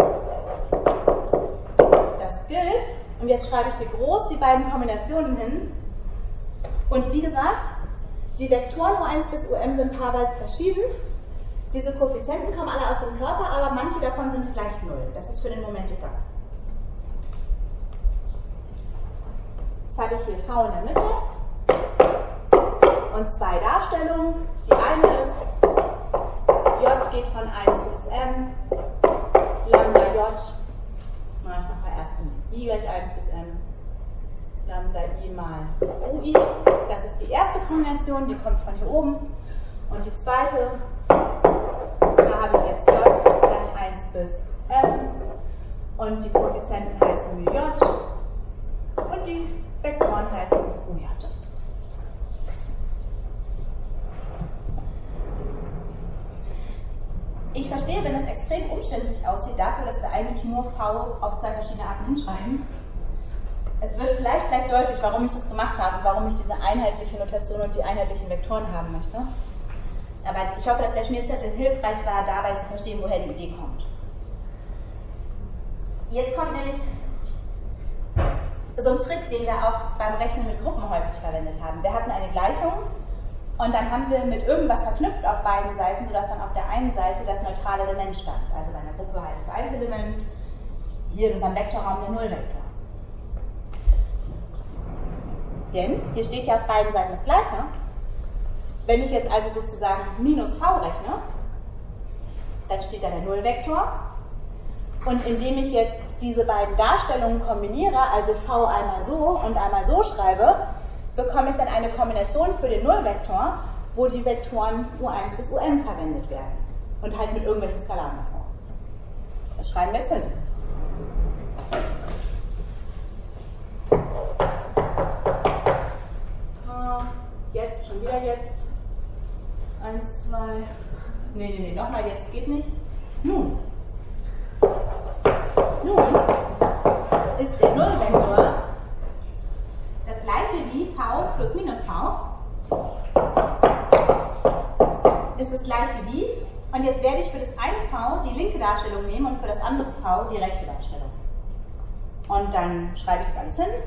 A: Das gilt. Und jetzt schreibe ich, wie groß die beiden Kombinationen hin. Und wie gesagt, die Vektoren U eins bis Um sind paarweise verschieden. Diese Koeffizienten kommen alle aus dem Körper, aber manche davon sind vielleicht null. Das ist für den Moment egal. Jetzt habe ich hier V in der Mitte und zwei Darstellungen. Die eine ist, J geht von eins bis M, Lambda J, ich mache erst I gleich eins bis M, Lambda I mal U I. Das ist die erste Kombination, die kommt von hier oben. Und die zweite, da habe ich jetzt J gleich eins bis M. Und die Koeffizienten heißen μJ. Und die Vektoren heißen U J. Ich verstehe, wenn es extrem umständlich aussieht, dafür, dass wir eigentlich nur V auf zwei verschiedene Arten hinschreiben. Es wird vielleicht gleich deutlich, warum ich das gemacht habe, warum ich diese einheitliche Notation und die einheitlichen Vektoren haben möchte. Aber ich hoffe, dass der Schmierzettel hilfreich war, dabei zu verstehen, woher die Idee kommt. Jetzt kommt nämlich so ein Trick, den wir auch beim Rechnen mit Gruppen häufig verwendet haben. Wir hatten eine Gleichung und dann haben wir mit irgendwas verknüpft auf beiden Seiten, sodass dann auf der einen Seite das neutrale Element stand. Also bei einer Gruppe halt das Einselement, hier in unserem Vektorraum der Nullvektor. Denn hier steht ja auf beiden Seiten das Gleiche. Wenn ich jetzt also sozusagen minus v rechne, dann steht da der Nullvektor. Und indem ich jetzt diese beiden Darstellungen kombiniere, also v einmal so und einmal so schreibe, bekomme ich dann eine Kombination für den Nullvektor, wo die Vektoren U eins bis Um verwendet werden. Und halt mit irgendwelchen Skalaren davor. Das schreiben wir jetzt hin. Jetzt, schon wieder jetzt. Eins, zwei. Nee, nee, nee, nochmal jetzt, geht nicht. Nun. Nun ist der Nullvektor das gleiche wie V plus minus V. Ist das gleiche wie. Und jetzt werde ich für das eine V die linke Darstellung nehmen und für das andere V die rechte Darstellung. Und dann schreibe ich das alles hin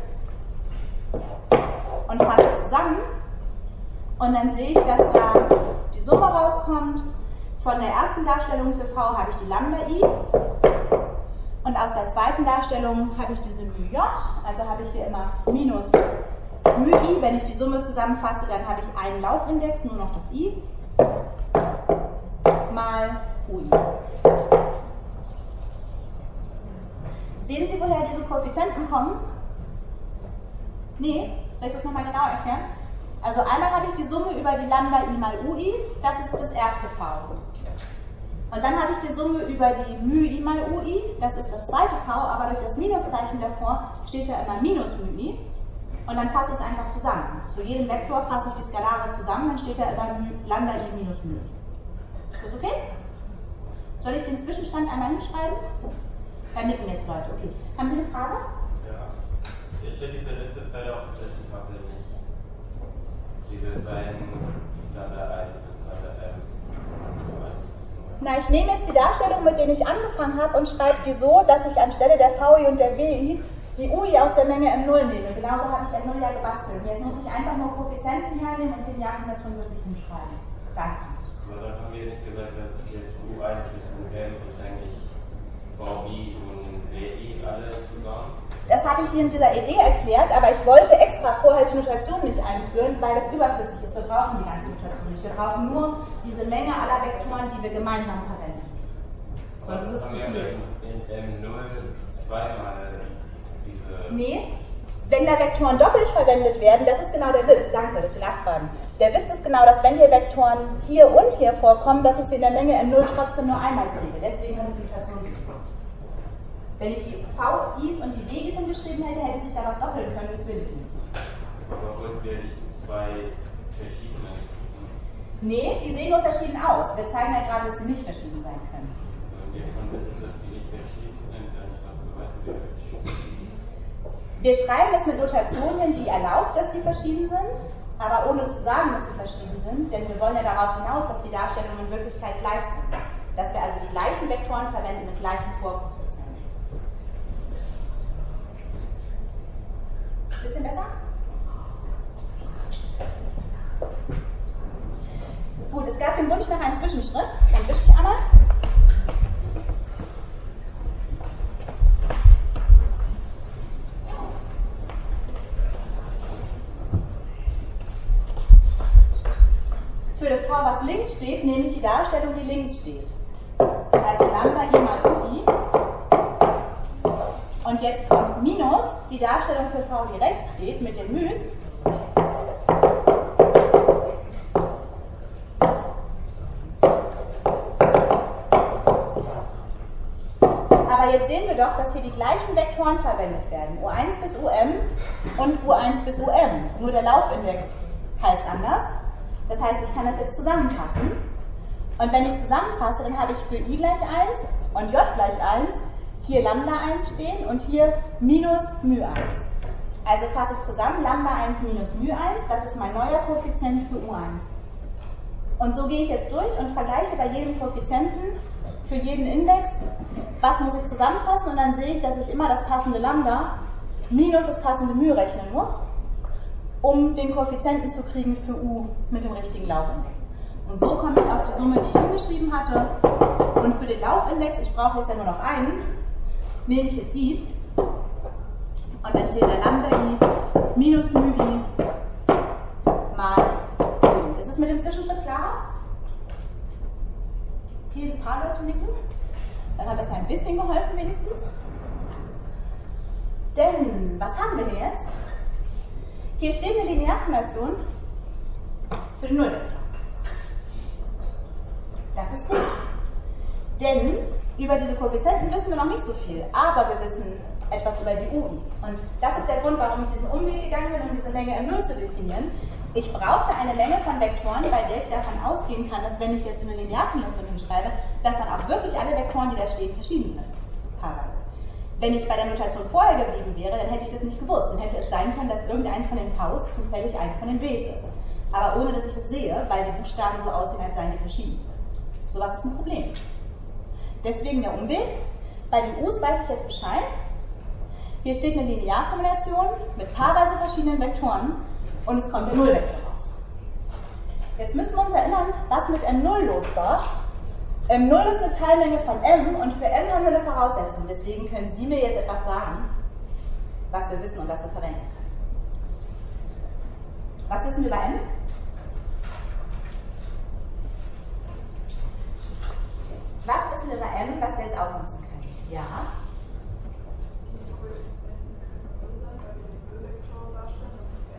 A: und fasse zusammen. Und dann sehe ich, dass da die Summe rauskommt. Von der ersten Darstellung für V habe ich die Lambda I. Und aus der zweiten Darstellung habe ich diese μJ. Also habe ich hier immer minus μI. Wenn ich die Summe zusammenfasse, dann habe ich einen Laufindex, nur noch das I. Mal U I. Sehen Sie, woher diese Koeffizienten kommen? Nee? Soll ich das nochmal genau erklären? Also einmal habe ich die Summe über die Lambda I mal U I, das ist das erste V. Und dann habe ich die Summe über die μI mal U I, das ist das zweite V, aber durch das Minuszeichen davor steht ja immer minus μI. Und dann fasse ich es einfach zusammen. Zu jedem Vektor fasse ich die Skalare zusammen, dann steht da immer Lambda I minus μI. Ist das okay? Soll ich den Zwischenstand einmal hinschreiben? Dann nicken jetzt Leute. Okay. Haben Sie eine Frage?
D: Ja. Ich hätte diese letzte Zeile auf der letzten Tafel nicht. Diese beiden Lambda eins bis Lambda M.
A: Na, ich nehme jetzt die Darstellung, mit denen ich angefangen habe, und schreibe die so, dass ich anstelle der V I und der W I die U I aus der Menge M null nehme. Genauso habe ich M null ja gebastelt. Jetzt muss ich einfach nur Koeffizienten hernehmen und die Kombination wirklich hinschreiben. Danke.
D: Aber dann haben wir nicht gesagt, dass jetzt U eins bis U M ist eigentlich V I und W I alles zusammen.
A: Das habe ich hier in dieser Idee erklärt, aber ich wollte extra vorher die Notation nicht einführen, weil das überflüssig ist. Wir brauchen die ganze Notation nicht. Wir brauchen nur diese Menge aller Vektoren, die wir gemeinsam verwenden. Sonst ist es zu viel.
D: In M null zweimal diese.
A: Nee, wenn da Vektoren doppelt verwendet werden, das ist genau der Witz. Danke, das ist Nachfragen. Der Witz ist genau, dass wenn hier Vektoren hier und hier vorkommen, dass ich sie in der Menge M null trotzdem nur einmal zähle. Deswegen habe ich die Notation so gemacht. Wenn ich die V Is und die W Is hingeschrieben hätte, hätte sich da was doppeln können, das will ich nicht.
D: Aber wollten wir nicht zwei verschiedene?
A: Nee, die sehen nur verschieden aus. Wir zeigen ja gerade, dass sie nicht verschieden sein können.
D: Wenn wir schon wissen, dass die nicht verschieden sind, dann beweisen wir verschieden.
A: Wir schreiben es mit Notationen, die erlaubt, dass die verschieden sind, aber ohne zu sagen, dass sie verschieden sind, denn wir wollen ja darauf hinaus, dass die Darstellungen in Wirklichkeit gleich sind. Dass wir also die gleichen Vektoren verwenden mit gleichen Vorkoeffizienten. Bisschen besser? Gut, es gab den Wunsch nach einem Zwischenschritt. Dann wische ich einmal. Für das V, was links steht, nehme ich die Darstellung, die links steht. Also Lambda I mal I. Und jetzt kommt minus die Darstellung für V, die rechts steht, mit dem Μs. Aber jetzt sehen wir doch, dass hier die gleichen Vektoren verwendet werden. U eins bis U M und U eins bis U M. Nur der Laufindex heißt anders. Das heißt, ich kann das jetzt zusammenfassen. Und wenn ich zusammenfasse, dann habe ich für I gleich eins und J gleich eins hier Lambda eins stehen und hier minus μ eins. Also fasse ich zusammen Lambda eins minus μ eins, das ist mein neuer Koeffizient für U eins. Und so gehe ich jetzt durch und vergleiche bei jedem Koeffizienten für jeden Index, was muss ich zusammenfassen, und dann sehe ich, dass ich immer das passende Lambda minus das passende μ rechnen muss, um den Koeffizienten zu kriegen für U mit dem richtigen Laufindex. Und so komme ich auf die Summe, die ich hingeschrieben hatte. Und für den Laufindex, ich brauche jetzt ja nur noch einen, nehme ich jetzt I. Und dann steht da Lambda I minus μ I mal I. Ist es mit dem Zwischenschritt klarer? Okay, ein paar Leute nicken. Dann hat das ja ein bisschen geholfen wenigstens. Denn, was haben wir hier jetzt? Hier steht eine Linearkonversion für den Nullvektor. Das ist gut. Denn über diese Koeffizienten wissen wir noch nicht so viel, aber wir wissen etwas über die U I. Und das ist der Grund, warum ich diesen Umweg gegangen bin, um diese Menge M null zu definieren. Ich brauchte eine Menge von Vektoren, bei der ich davon ausgehen kann, dass wenn ich jetzt eine Linearkonversion hinschreibe, dass dann auch wirklich alle Vektoren, die da stehen, verschieden sind. Paarweise. Wenn ich bei der Notation vorher geblieben wäre, dann hätte ich das nicht gewusst. Dann hätte es sein können, dass irgendeins von den Vs zufällig eins von den Ws ist. Aber ohne, dass ich das sehe, weil die Buchstaben so aussehen, als seien die verschieden. Sowas ist ein Problem. Deswegen der Umweg. Bei den U's weiß ich jetzt Bescheid. Hier steht eine Linearkombination mit paarweise verschiedenen Vektoren und es kommt der Nullvektor raus. Jetzt müssen wir uns erinnern, was mit M null los war. M null ist eine Teilmenge von M und für M haben wir eine Voraussetzung. Deswegen können Sie mir jetzt etwas sagen, was wir wissen und was wir verwenden können. Was wissen wir bei M? Was wissen wir bei M, was wir jetzt ausnutzen können? Ja?
E: Diese Koeffizienten können null sein, weil wir den Nullvektor darstellen, das ist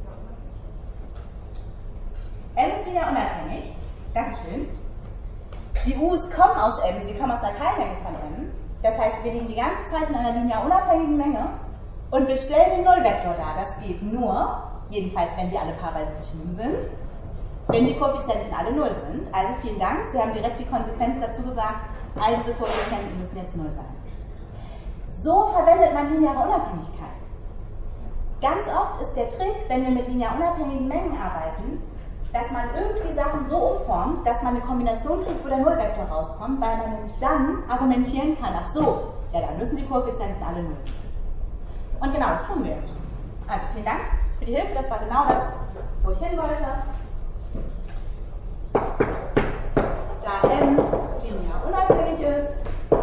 E: M
A: M ist wieder unabhängig. Dankeschön. Die U's kommen aus M, sie kommen aus einer Teilmenge von M. Das heißt, wir liegen die ganze Zeit in einer linear unabhängigen Menge und wir stellen den Nullvektor dar. Das geht nur, jedenfalls wenn die alle paarweise verschieden sind, wenn die Koeffizienten alle null sind. Also vielen Dank, Sie haben direkt die Konsequenz dazu gesagt, all diese Koeffizienten müssen jetzt null sein. So verwendet man lineare Unabhängigkeit. Ganz oft ist der Trick, wenn wir mit linear unabhängigen Mengen arbeiten, dass man irgendwie Sachen so umformt, dass man eine Kombination kriegt, wo der Nullvektor rauskommt, weil man nämlich dann argumentieren kann, ach so, ja, dann müssen die Koeffizienten alle null sein. Und genau das tun wir jetzt. Also vielen Dank für die Hilfe, das war genau das, wo ich hin wollte. Da M linear unabhängig ist,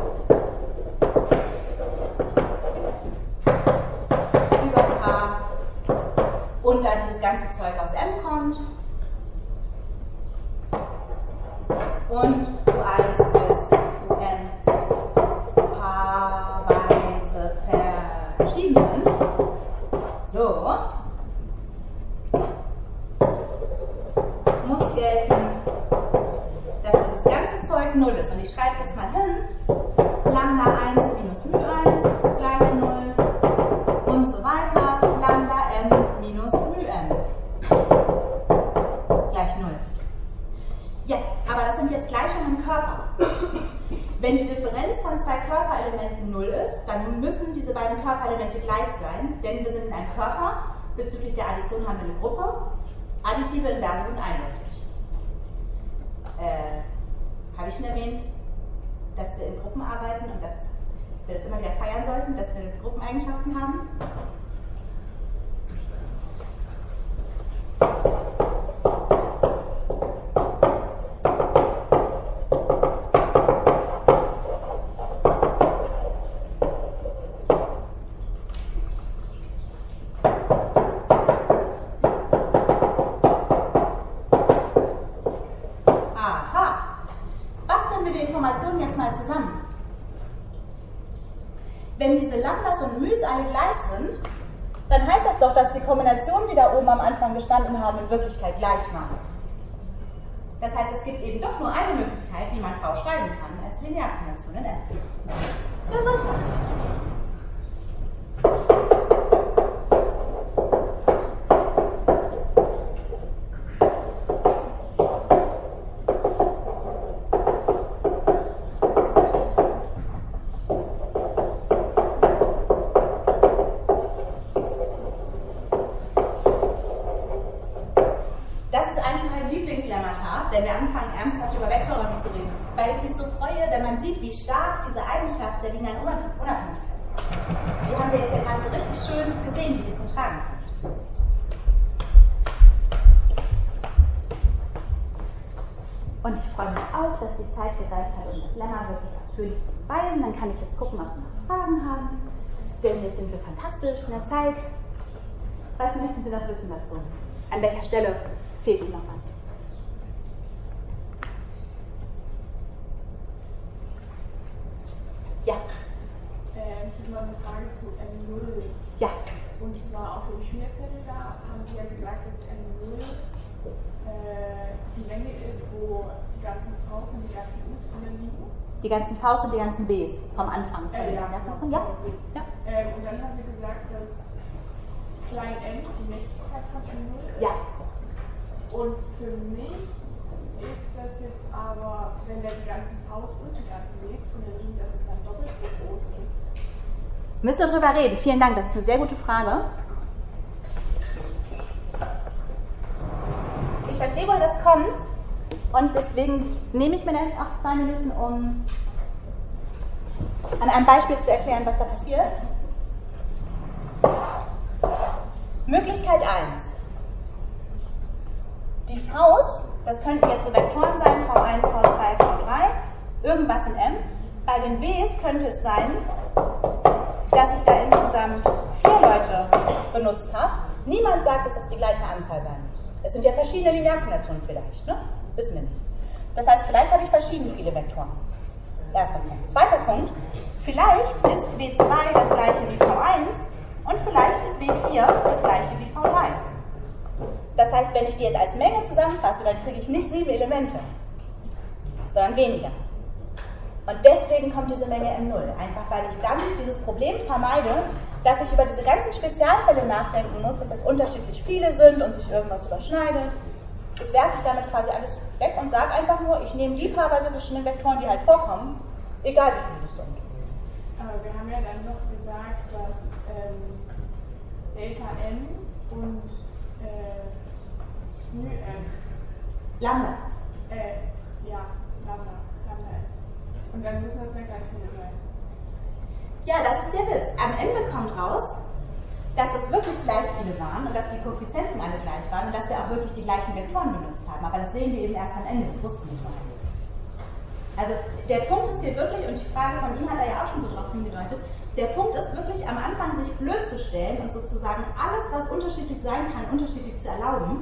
A: über K und da dieses ganze Zeug aus M kommt, und U eins bis U N verschieden sind. So. Muss gelten, dass dieses ganze Zeug null ist. Und ich schreibe jetzt mal hin, Lambda eins minus μ eins gleich null und so weiter, Lambda n minus μn gleich null. Ja, aber das sind jetzt Gleichungen im Körper. Wenn die Differenz von zwei Körperelementen null ist, dann müssen diese beiden Körperelemente gleich sein, denn wir sind in einem Körper, bezüglich der Addition haben wir eine Gruppe, additive Inverse sind eindeutig. Äh, habe ich schon erwähnt, dass wir in Gruppen arbeiten und dass wir das immer wieder feiern sollten, dass wir Gruppeneigenschaften haben? Wenn diese Lambdas und Μ's alle gleich sind, dann heißt das doch, dass die Kombinationen, die da oben am Anfang gestanden haben, in Wirklichkeit gleich waren. Das heißt, es gibt eben doch nur eine Möglichkeit, wie man V schreiben kann, als Linearkombination in M. Gesundheit. Wenn wir anfangen, ernsthaft über Vektorräume zu reden, weil ich mich so freue, wenn man sieht, wie stark diese Eigenschaft der linearen Unabhängigkeit ist. Die haben wir jetzt ja gerade so richtig schön gesehen, wie die zum Tragen kommt. Und ich freue mich auch, dass die Zeit gereicht hat, um das Lemma wirklich ausführlich zu beweisen. Dann kann ich jetzt gucken, ob Sie noch Fragen haben. Denn jetzt sind wir fantastisch in der Zeit. Was möchten Sie noch wissen dazu? An welcher Stelle fehlt Ihnen noch was? Ja.
F: Äh, ich habe mal eine Frage zu M null.
A: Ja.
F: Und zwar auf dem Schmierzettel da haben Sie ja gesagt, dass M null äh, die Länge ist, wo die ganzen V's und die ganzen U's drin liegen.
A: Die ganzen V's und die ganzen B's vom Anfang.
F: Äh, ja,
A: ja.
F: Genau.
A: ja. ja.
F: Ähm, und dann haben Sie gesagt, dass klein n die Mächtigkeit von M null ist.
A: Ja. Und für mich ist das jetzt aber, wenn wir die ganzen V's und die ganzen B's drin liegen, dass es dann doppelt so groß ist? Müssen wir drüber reden. Vielen Dank, das ist eine sehr gute Frage. Ich verstehe, woher das kommt und deswegen nehme ich mir jetzt auch zwei Minuten, um an einem Beispiel zu erklären, was da passiert. Möglichkeit eins. Die V's, das könnten jetzt so Vektoren sein, V eins, V zwei, V drei, irgendwas in M. Bei den B's könnte es sein, dass ich da insgesamt vier Leute benutzt habe. Niemand sagt, dass das die gleiche Anzahl sein muss. Es sind ja verschiedene Linearkombinationen vielleicht, ne? Wissen wir nicht. Das heißt, vielleicht habe ich verschieden viele Vektoren. Erster Punkt. Zweiter Punkt, vielleicht ist W zwei das gleiche wie V eins und vielleicht ist W vier das gleiche wie V drei. Das heißt, wenn ich die jetzt als Menge zusammenfasse, dann kriege ich nicht sieben Elemente, sondern weniger. Und deswegen kommt diese Menge M null. Einfach weil ich dann dieses Problem vermeide, dass ich über diese ganzen Spezialfälle nachdenken muss, dass es unterschiedlich viele sind und sich irgendwas überschneidet. Das werfe ich damit quasi alles weg und sage einfach nur, ich nehme die paarweise verschiedenen Vektoren, die halt vorkommen, egal wie viele das sind.
F: Aber wir haben ja dann noch gesagt, dass ähm, Delta n und äh, μn.
A: Lambda.
F: Äh, ja, Lambda. Lambda n. Und dann müssen das ja gleich viele sein.
A: Ja, das ist der Witz. Am Ende kommt raus, dass es wirklich gleich viele waren und dass die Koeffizienten alle gleich waren und dass wir auch wirklich die gleichen Vektoren benutzt haben. Aber das sehen wir eben erst am Ende, das wussten wir vorher nicht. Also der Punkt ist hier wirklich, und die Frage von ihm hat er ja auch schon so drauf hingedeutet, der Punkt ist wirklich am Anfang sich blöd zu stellen und sozusagen alles, was unterschiedlich sein kann, unterschiedlich zu erlauben,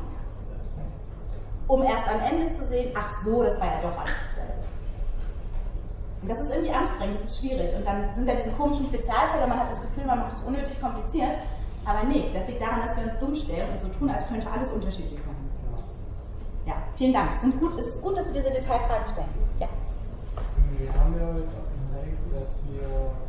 A: um erst am Ende zu sehen, ach so, das war ja doch alles dasselbe. Das ist irgendwie anstrengend, das ist schwierig. Und dann sind da diese komischen Spezialfälle, man hat das Gefühl, man macht es unnötig kompliziert. Aber nee, das liegt daran, dass wir uns dumm stellen und so tun, als könnte alles unterschiedlich sein. Ja, vielen Dank. Es, sind gut, es ist gut, dass Sie diese Detailfragen stellen. Ja.
G: Wir haben ja gezeigt, dass wir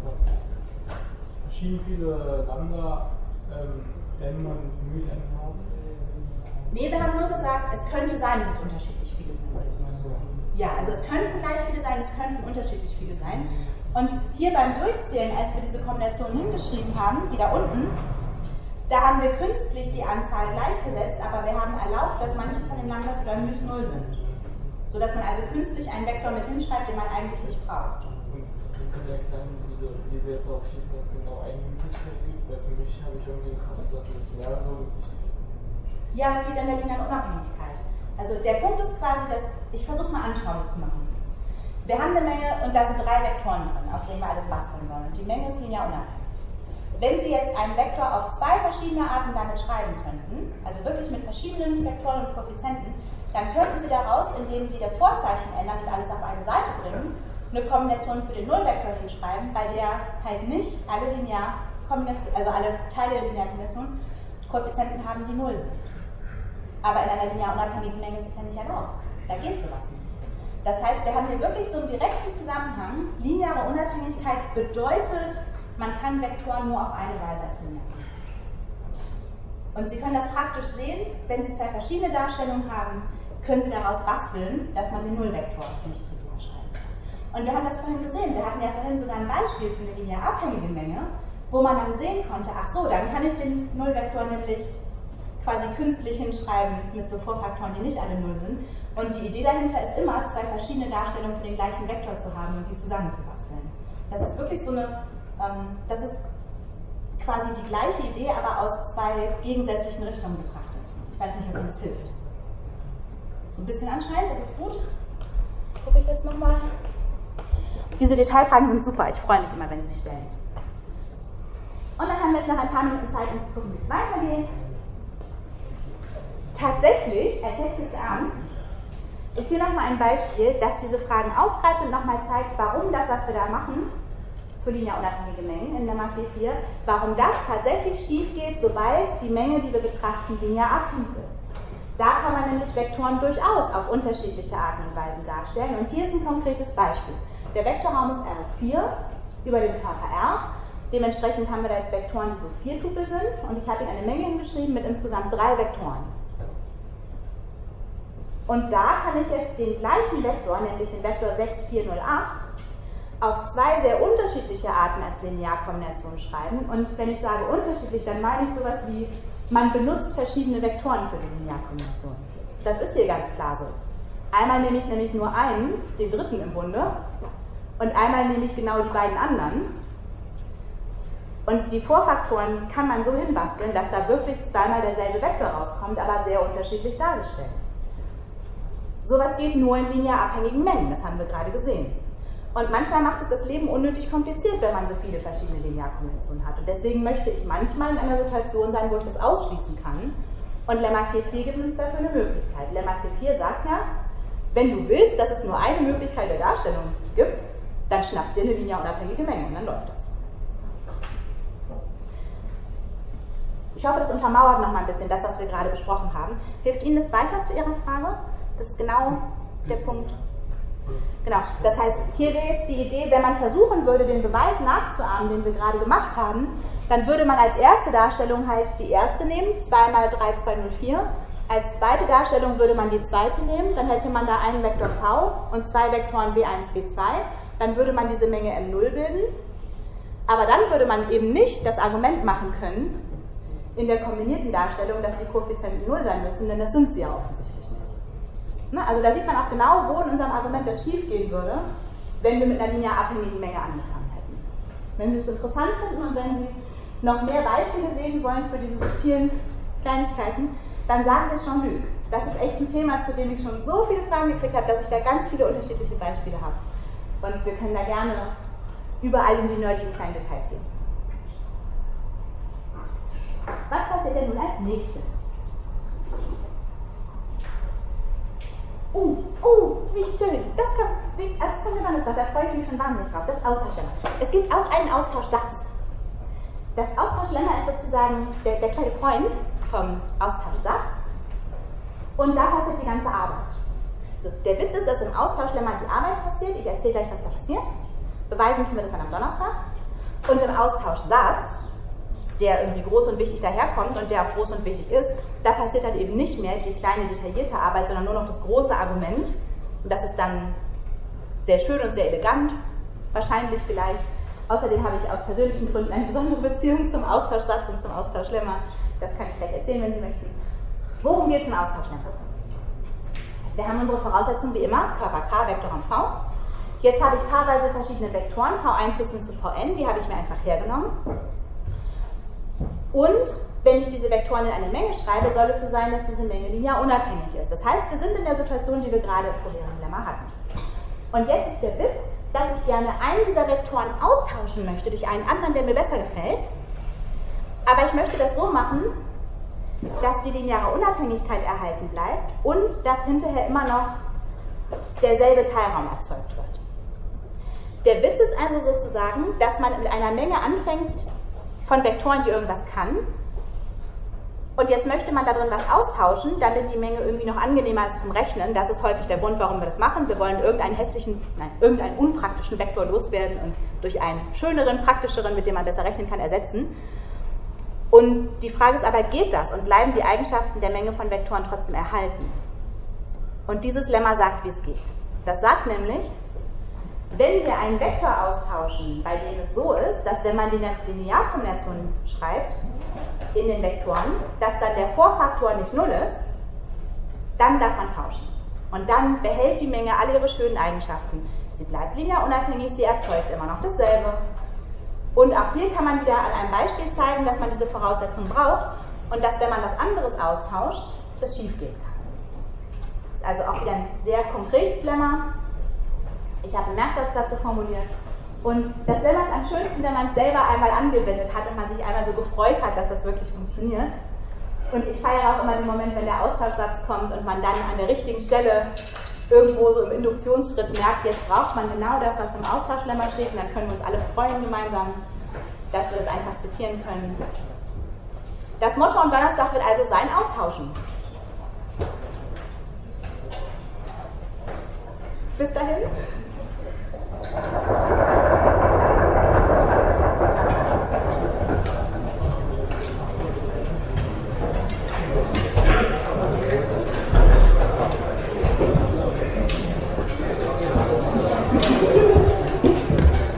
G: verschieden viele Lambda ähm, M und μ haben.
A: Nee, wir haben nur gesagt, es könnte sein, dass es unterschiedlich viele sind. Ja, also es könnten gleich viele sein, es könnten unterschiedlich viele sein. Und hier beim Durchzählen, als wir diese Kombination hingeschrieben haben, die da unten, da haben wir künstlich die Anzahl gleichgesetzt, aber wir haben erlaubt, dass manche von den Lambdas oder μ's null sind. Sodass man also künstlich einen Vektor mit hinschreibt, den man eigentlich nicht braucht.
G: Und wir können erklären, wieso Sie jetzt auch schließen, dass es genau eine Möglichkeit gibt, weil für mich habe ich irgendwie im Kopf, dass es mehrere Möglichkeiten gibt.
A: Ja, das liegt an der linearen Unabhängigkeit. Also der Punkt ist quasi, dass, ich versuche es mal anschaulich zu machen. Wir haben eine Menge und da sind drei Vektoren drin, aus denen wir alles basteln wollen. Und die Menge ist linear unabhängig. Wenn Sie jetzt einen Vektor auf zwei verschiedene Arten damit schreiben könnten, also wirklich mit verschiedenen Vektoren und Koeffizienten, dann könnten Sie daraus, indem Sie das Vorzeichen ändern und alles auf eine Seite bringen, eine Kombination für den Nullvektor hinschreiben, bei der halt nicht alle linear also alle Teile der Linearkombination Koeffizienten haben, die null sind. Aber in einer linear unabhängigen Menge ist es ja nicht erlaubt. Da geht sowas nicht. Das heißt, wir haben hier wirklich so einen direkten Zusammenhang. Lineare Unabhängigkeit bedeutet, man kann Vektoren nur auf eine Weise als linear konstruieren. Und Sie können das praktisch sehen, wenn Sie zwei verschiedene Darstellungen haben, können Sie daraus basteln, dass man den Nullvektor nicht linear schreiben kann. Und wir haben das vorhin gesehen. Wir hatten ja vorhin sogar ein Beispiel für eine linear abhängige Menge, wo man dann sehen konnte, ach so, dann kann ich den Nullvektor nämlich quasi künstlich hinschreiben mit so Vorfaktoren, die nicht alle null sind. Und die Idee dahinter ist immer, zwei verschiedene Darstellungen für den gleichen Vektor zu haben und die zusammenzubasteln. Das ist wirklich so eine, ähm, das ist quasi die gleiche Idee, aber aus zwei gegensätzlichen Richtungen betrachtet. Ich weiß nicht, ob Ihnen das hilft. So ein bisschen anscheinend, das ist gut. Gucke ich jetzt nochmal. Diese Detailfragen sind super, ich freue mich immer, wenn Sie die stellen. Und dann haben wir jetzt noch ein paar Minuten Zeit, um zu gucken, wie es weitergeht. Tatsächlich, als echtes Amt, ist hier nochmal ein Beispiel, das diese Fragen aufgreift und nochmal zeigt, warum das, was wir da machen, für linear unabhängige Mengen in Lemma vier vier, warum das tatsächlich schief geht, sobald die Menge, die wir betrachten, linear abhängig ist. Da kann man nämlich Vektoren durchaus auf unterschiedliche Arten und Weisen darstellen. Und hier ist ein konkretes Beispiel. Der Vektorraum ist R vier über dem Körper R. Dementsprechend haben wir da jetzt Vektoren, die so viertupel sind. Und ich habe Ihnen eine Menge hingeschrieben mit insgesamt drei Vektoren. Und da kann ich jetzt den gleichen Vektor, nämlich den Vektor sechs vier null acht, auf zwei sehr unterschiedliche Arten als Linearkombination schreiben. Und wenn ich sage unterschiedlich, dann meine ich sowas wie, man benutzt verschiedene Vektoren für die Linearkombination. Das ist hier ganz klar so. Einmal nehme ich nämlich nur einen, den dritten im Bunde, und einmal nehme ich genau die beiden anderen. Und die Vorfaktoren kann man so hinbasteln, dass da wirklich zweimal derselbe Vektor rauskommt, aber sehr unterschiedlich dargestellt. Sowas geht nur in linear abhängigen Mengen, das haben wir gerade gesehen. Und manchmal macht es das Leben unnötig kompliziert, wenn man so viele verschiedene Linearkombinationen hat. Und deswegen möchte ich manchmal in einer Situation sein, wo ich das ausschließen kann. Und Lemma vier vier gibt uns dafür eine Möglichkeit. Lemma vier vier sagt ja, wenn du willst, dass es nur eine Möglichkeit der Darstellung gibt, dann schnapp dir eine linear unabhängige Menge und dann läuft das. Ich hoffe, das untermauert noch mal ein bisschen das, was wir gerade besprochen haben. Hilft Ihnen das weiter zu Ihrer Frage? Das ist genau der Punkt. Genau, das heißt, hier wäre jetzt die Idee, wenn man versuchen würde, den Beweis nachzuahmen, den wir gerade gemacht haben, dann würde man als erste Darstellung halt die erste nehmen, zwei mal drei zwei null vier. Als zweite Darstellung würde man die zweite nehmen, dann hätte man da einen Vektor V und zwei Vektoren B eins, B zwei. Dann würde man diese Menge M null bilden. Aber dann würde man eben nicht das Argument machen können, in der kombinierten Darstellung, dass die Koeffizienten null sein müssen, denn das sind sie ja offensichtlich nicht. Also da sieht man auch genau, wo in unserem Argument das schief gehen würde, wenn wir mit einer linear abhängigen Menge angefangen hätten. Wenn Sie es interessant finden und wenn Sie noch mehr Beispiele sehen wollen für diese subtilen Kleinigkeiten, dann sagen Sie es schon Jean-Luc. Das ist echt ein Thema, zu dem ich schon so viele Fragen gekriegt habe, dass ich da ganz viele unterschiedliche Beispiele habe. Und wir können da gerne überall in die nerdigen kleinen Details gehen. Was passiert denn nun als nächstes? Uh, Oh, wie schön. Das kommt, das kommt immer noch, da freue ich mich schon wahnsinnig drauf. Das Austauschlemma. Es gibt auch einen Austauschsatz. Das Austauschlemma ist sozusagen der, der kleine Freund vom Austauschsatz. Und da passiert die ganze Arbeit. So, der Witz ist, dass im Austauschlemma die Arbeit passiert. Ich erzähle gleich, was da passiert. Beweisen tun wir das dann am Donnerstag. Und im Austauschsatz, der irgendwie groß und wichtig daherkommt und der auch groß und wichtig ist, da passiert dann eben nicht mehr die kleine detaillierte Arbeit, sondern nur noch das große Argument. Und das ist dann sehr schön und sehr elegant, wahrscheinlich vielleicht. Außerdem habe ich aus persönlichen Gründen eine besondere Beziehung zum Austauschsatz und zum Austauschlemma. Das kann ich gleich erzählen, wenn Sie möchten. Worum geht es im Austauschlemma? Wir haben unsere Voraussetzungen wie immer, Körper K, Vektorraum V. Jetzt habe ich paarweise verschiedene Vektoren, V eins bis hin zu V n, die habe ich mir einfach hergenommen. Und wenn ich diese Vektoren in eine Menge schreibe, soll es so sein, dass diese Menge linear unabhängig ist. Das heißt, wir sind in der Situation, die wir gerade im vorherigen Lemma hatten. Und jetzt ist der Witz, dass ich gerne einen dieser Vektoren austauschen möchte durch einen anderen, der mir besser gefällt. Aber ich möchte das so machen, dass die lineare Unabhängigkeit erhalten bleibt und dass hinterher immer noch derselbe Teilraum erzeugt wird. Der Witz ist also sozusagen, dass man mit einer Menge anfängt von Vektoren, die irgendwas kann. Und jetzt möchte man da drin was austauschen, damit die Menge irgendwie noch angenehmer ist zum Rechnen. Das ist häufig der Grund, warum wir das machen. Wir wollen irgendeinen hässlichen, nein, irgendeinen unpraktischen Vektor loswerden und durch einen schöneren, praktischeren, mit dem man besser rechnen kann, ersetzen. Und die Frage ist aber, geht das und bleiben die Eigenschaften der Menge von Vektoren trotzdem erhalten? Und dieses Lemma sagt, wie es geht. Das sagt nämlich, wenn wir einen Vektor austauschen, bei dem es so ist, dass wenn man den als Linearkombination schreibt, in den Vektoren, dass dann der Vorfaktor nicht null ist, dann darf man tauschen. Und dann behält die Menge alle ihre schönen Eigenschaften. Sie bleibt linear unabhängig, sie erzeugt immer noch dasselbe. Und auch hier kann man wieder an einem Beispiel zeigen, dass man diese Voraussetzungen braucht und dass, wenn man was anderes austauscht, das schief gehen kann. Also auch wieder ein sehr konkretes Lemma. Ich habe einen Merksatz dazu formuliert. Und das Lemma ist am schönsten, wenn man es selber einmal angewendet hat und man sich einmal so gefreut hat, dass das wirklich funktioniert. Und ich feiere auch immer den Moment, wenn der Austauschsatz kommt und man dann an der richtigen Stelle irgendwo so im Induktionsschritt merkt, jetzt braucht man genau das, was im Austauschlemma steht, und dann können wir uns alle freuen gemeinsam, dass wir das einfach zitieren können. Das Motto am Donnerstag wird also sein: Austauschen. Bis dahin.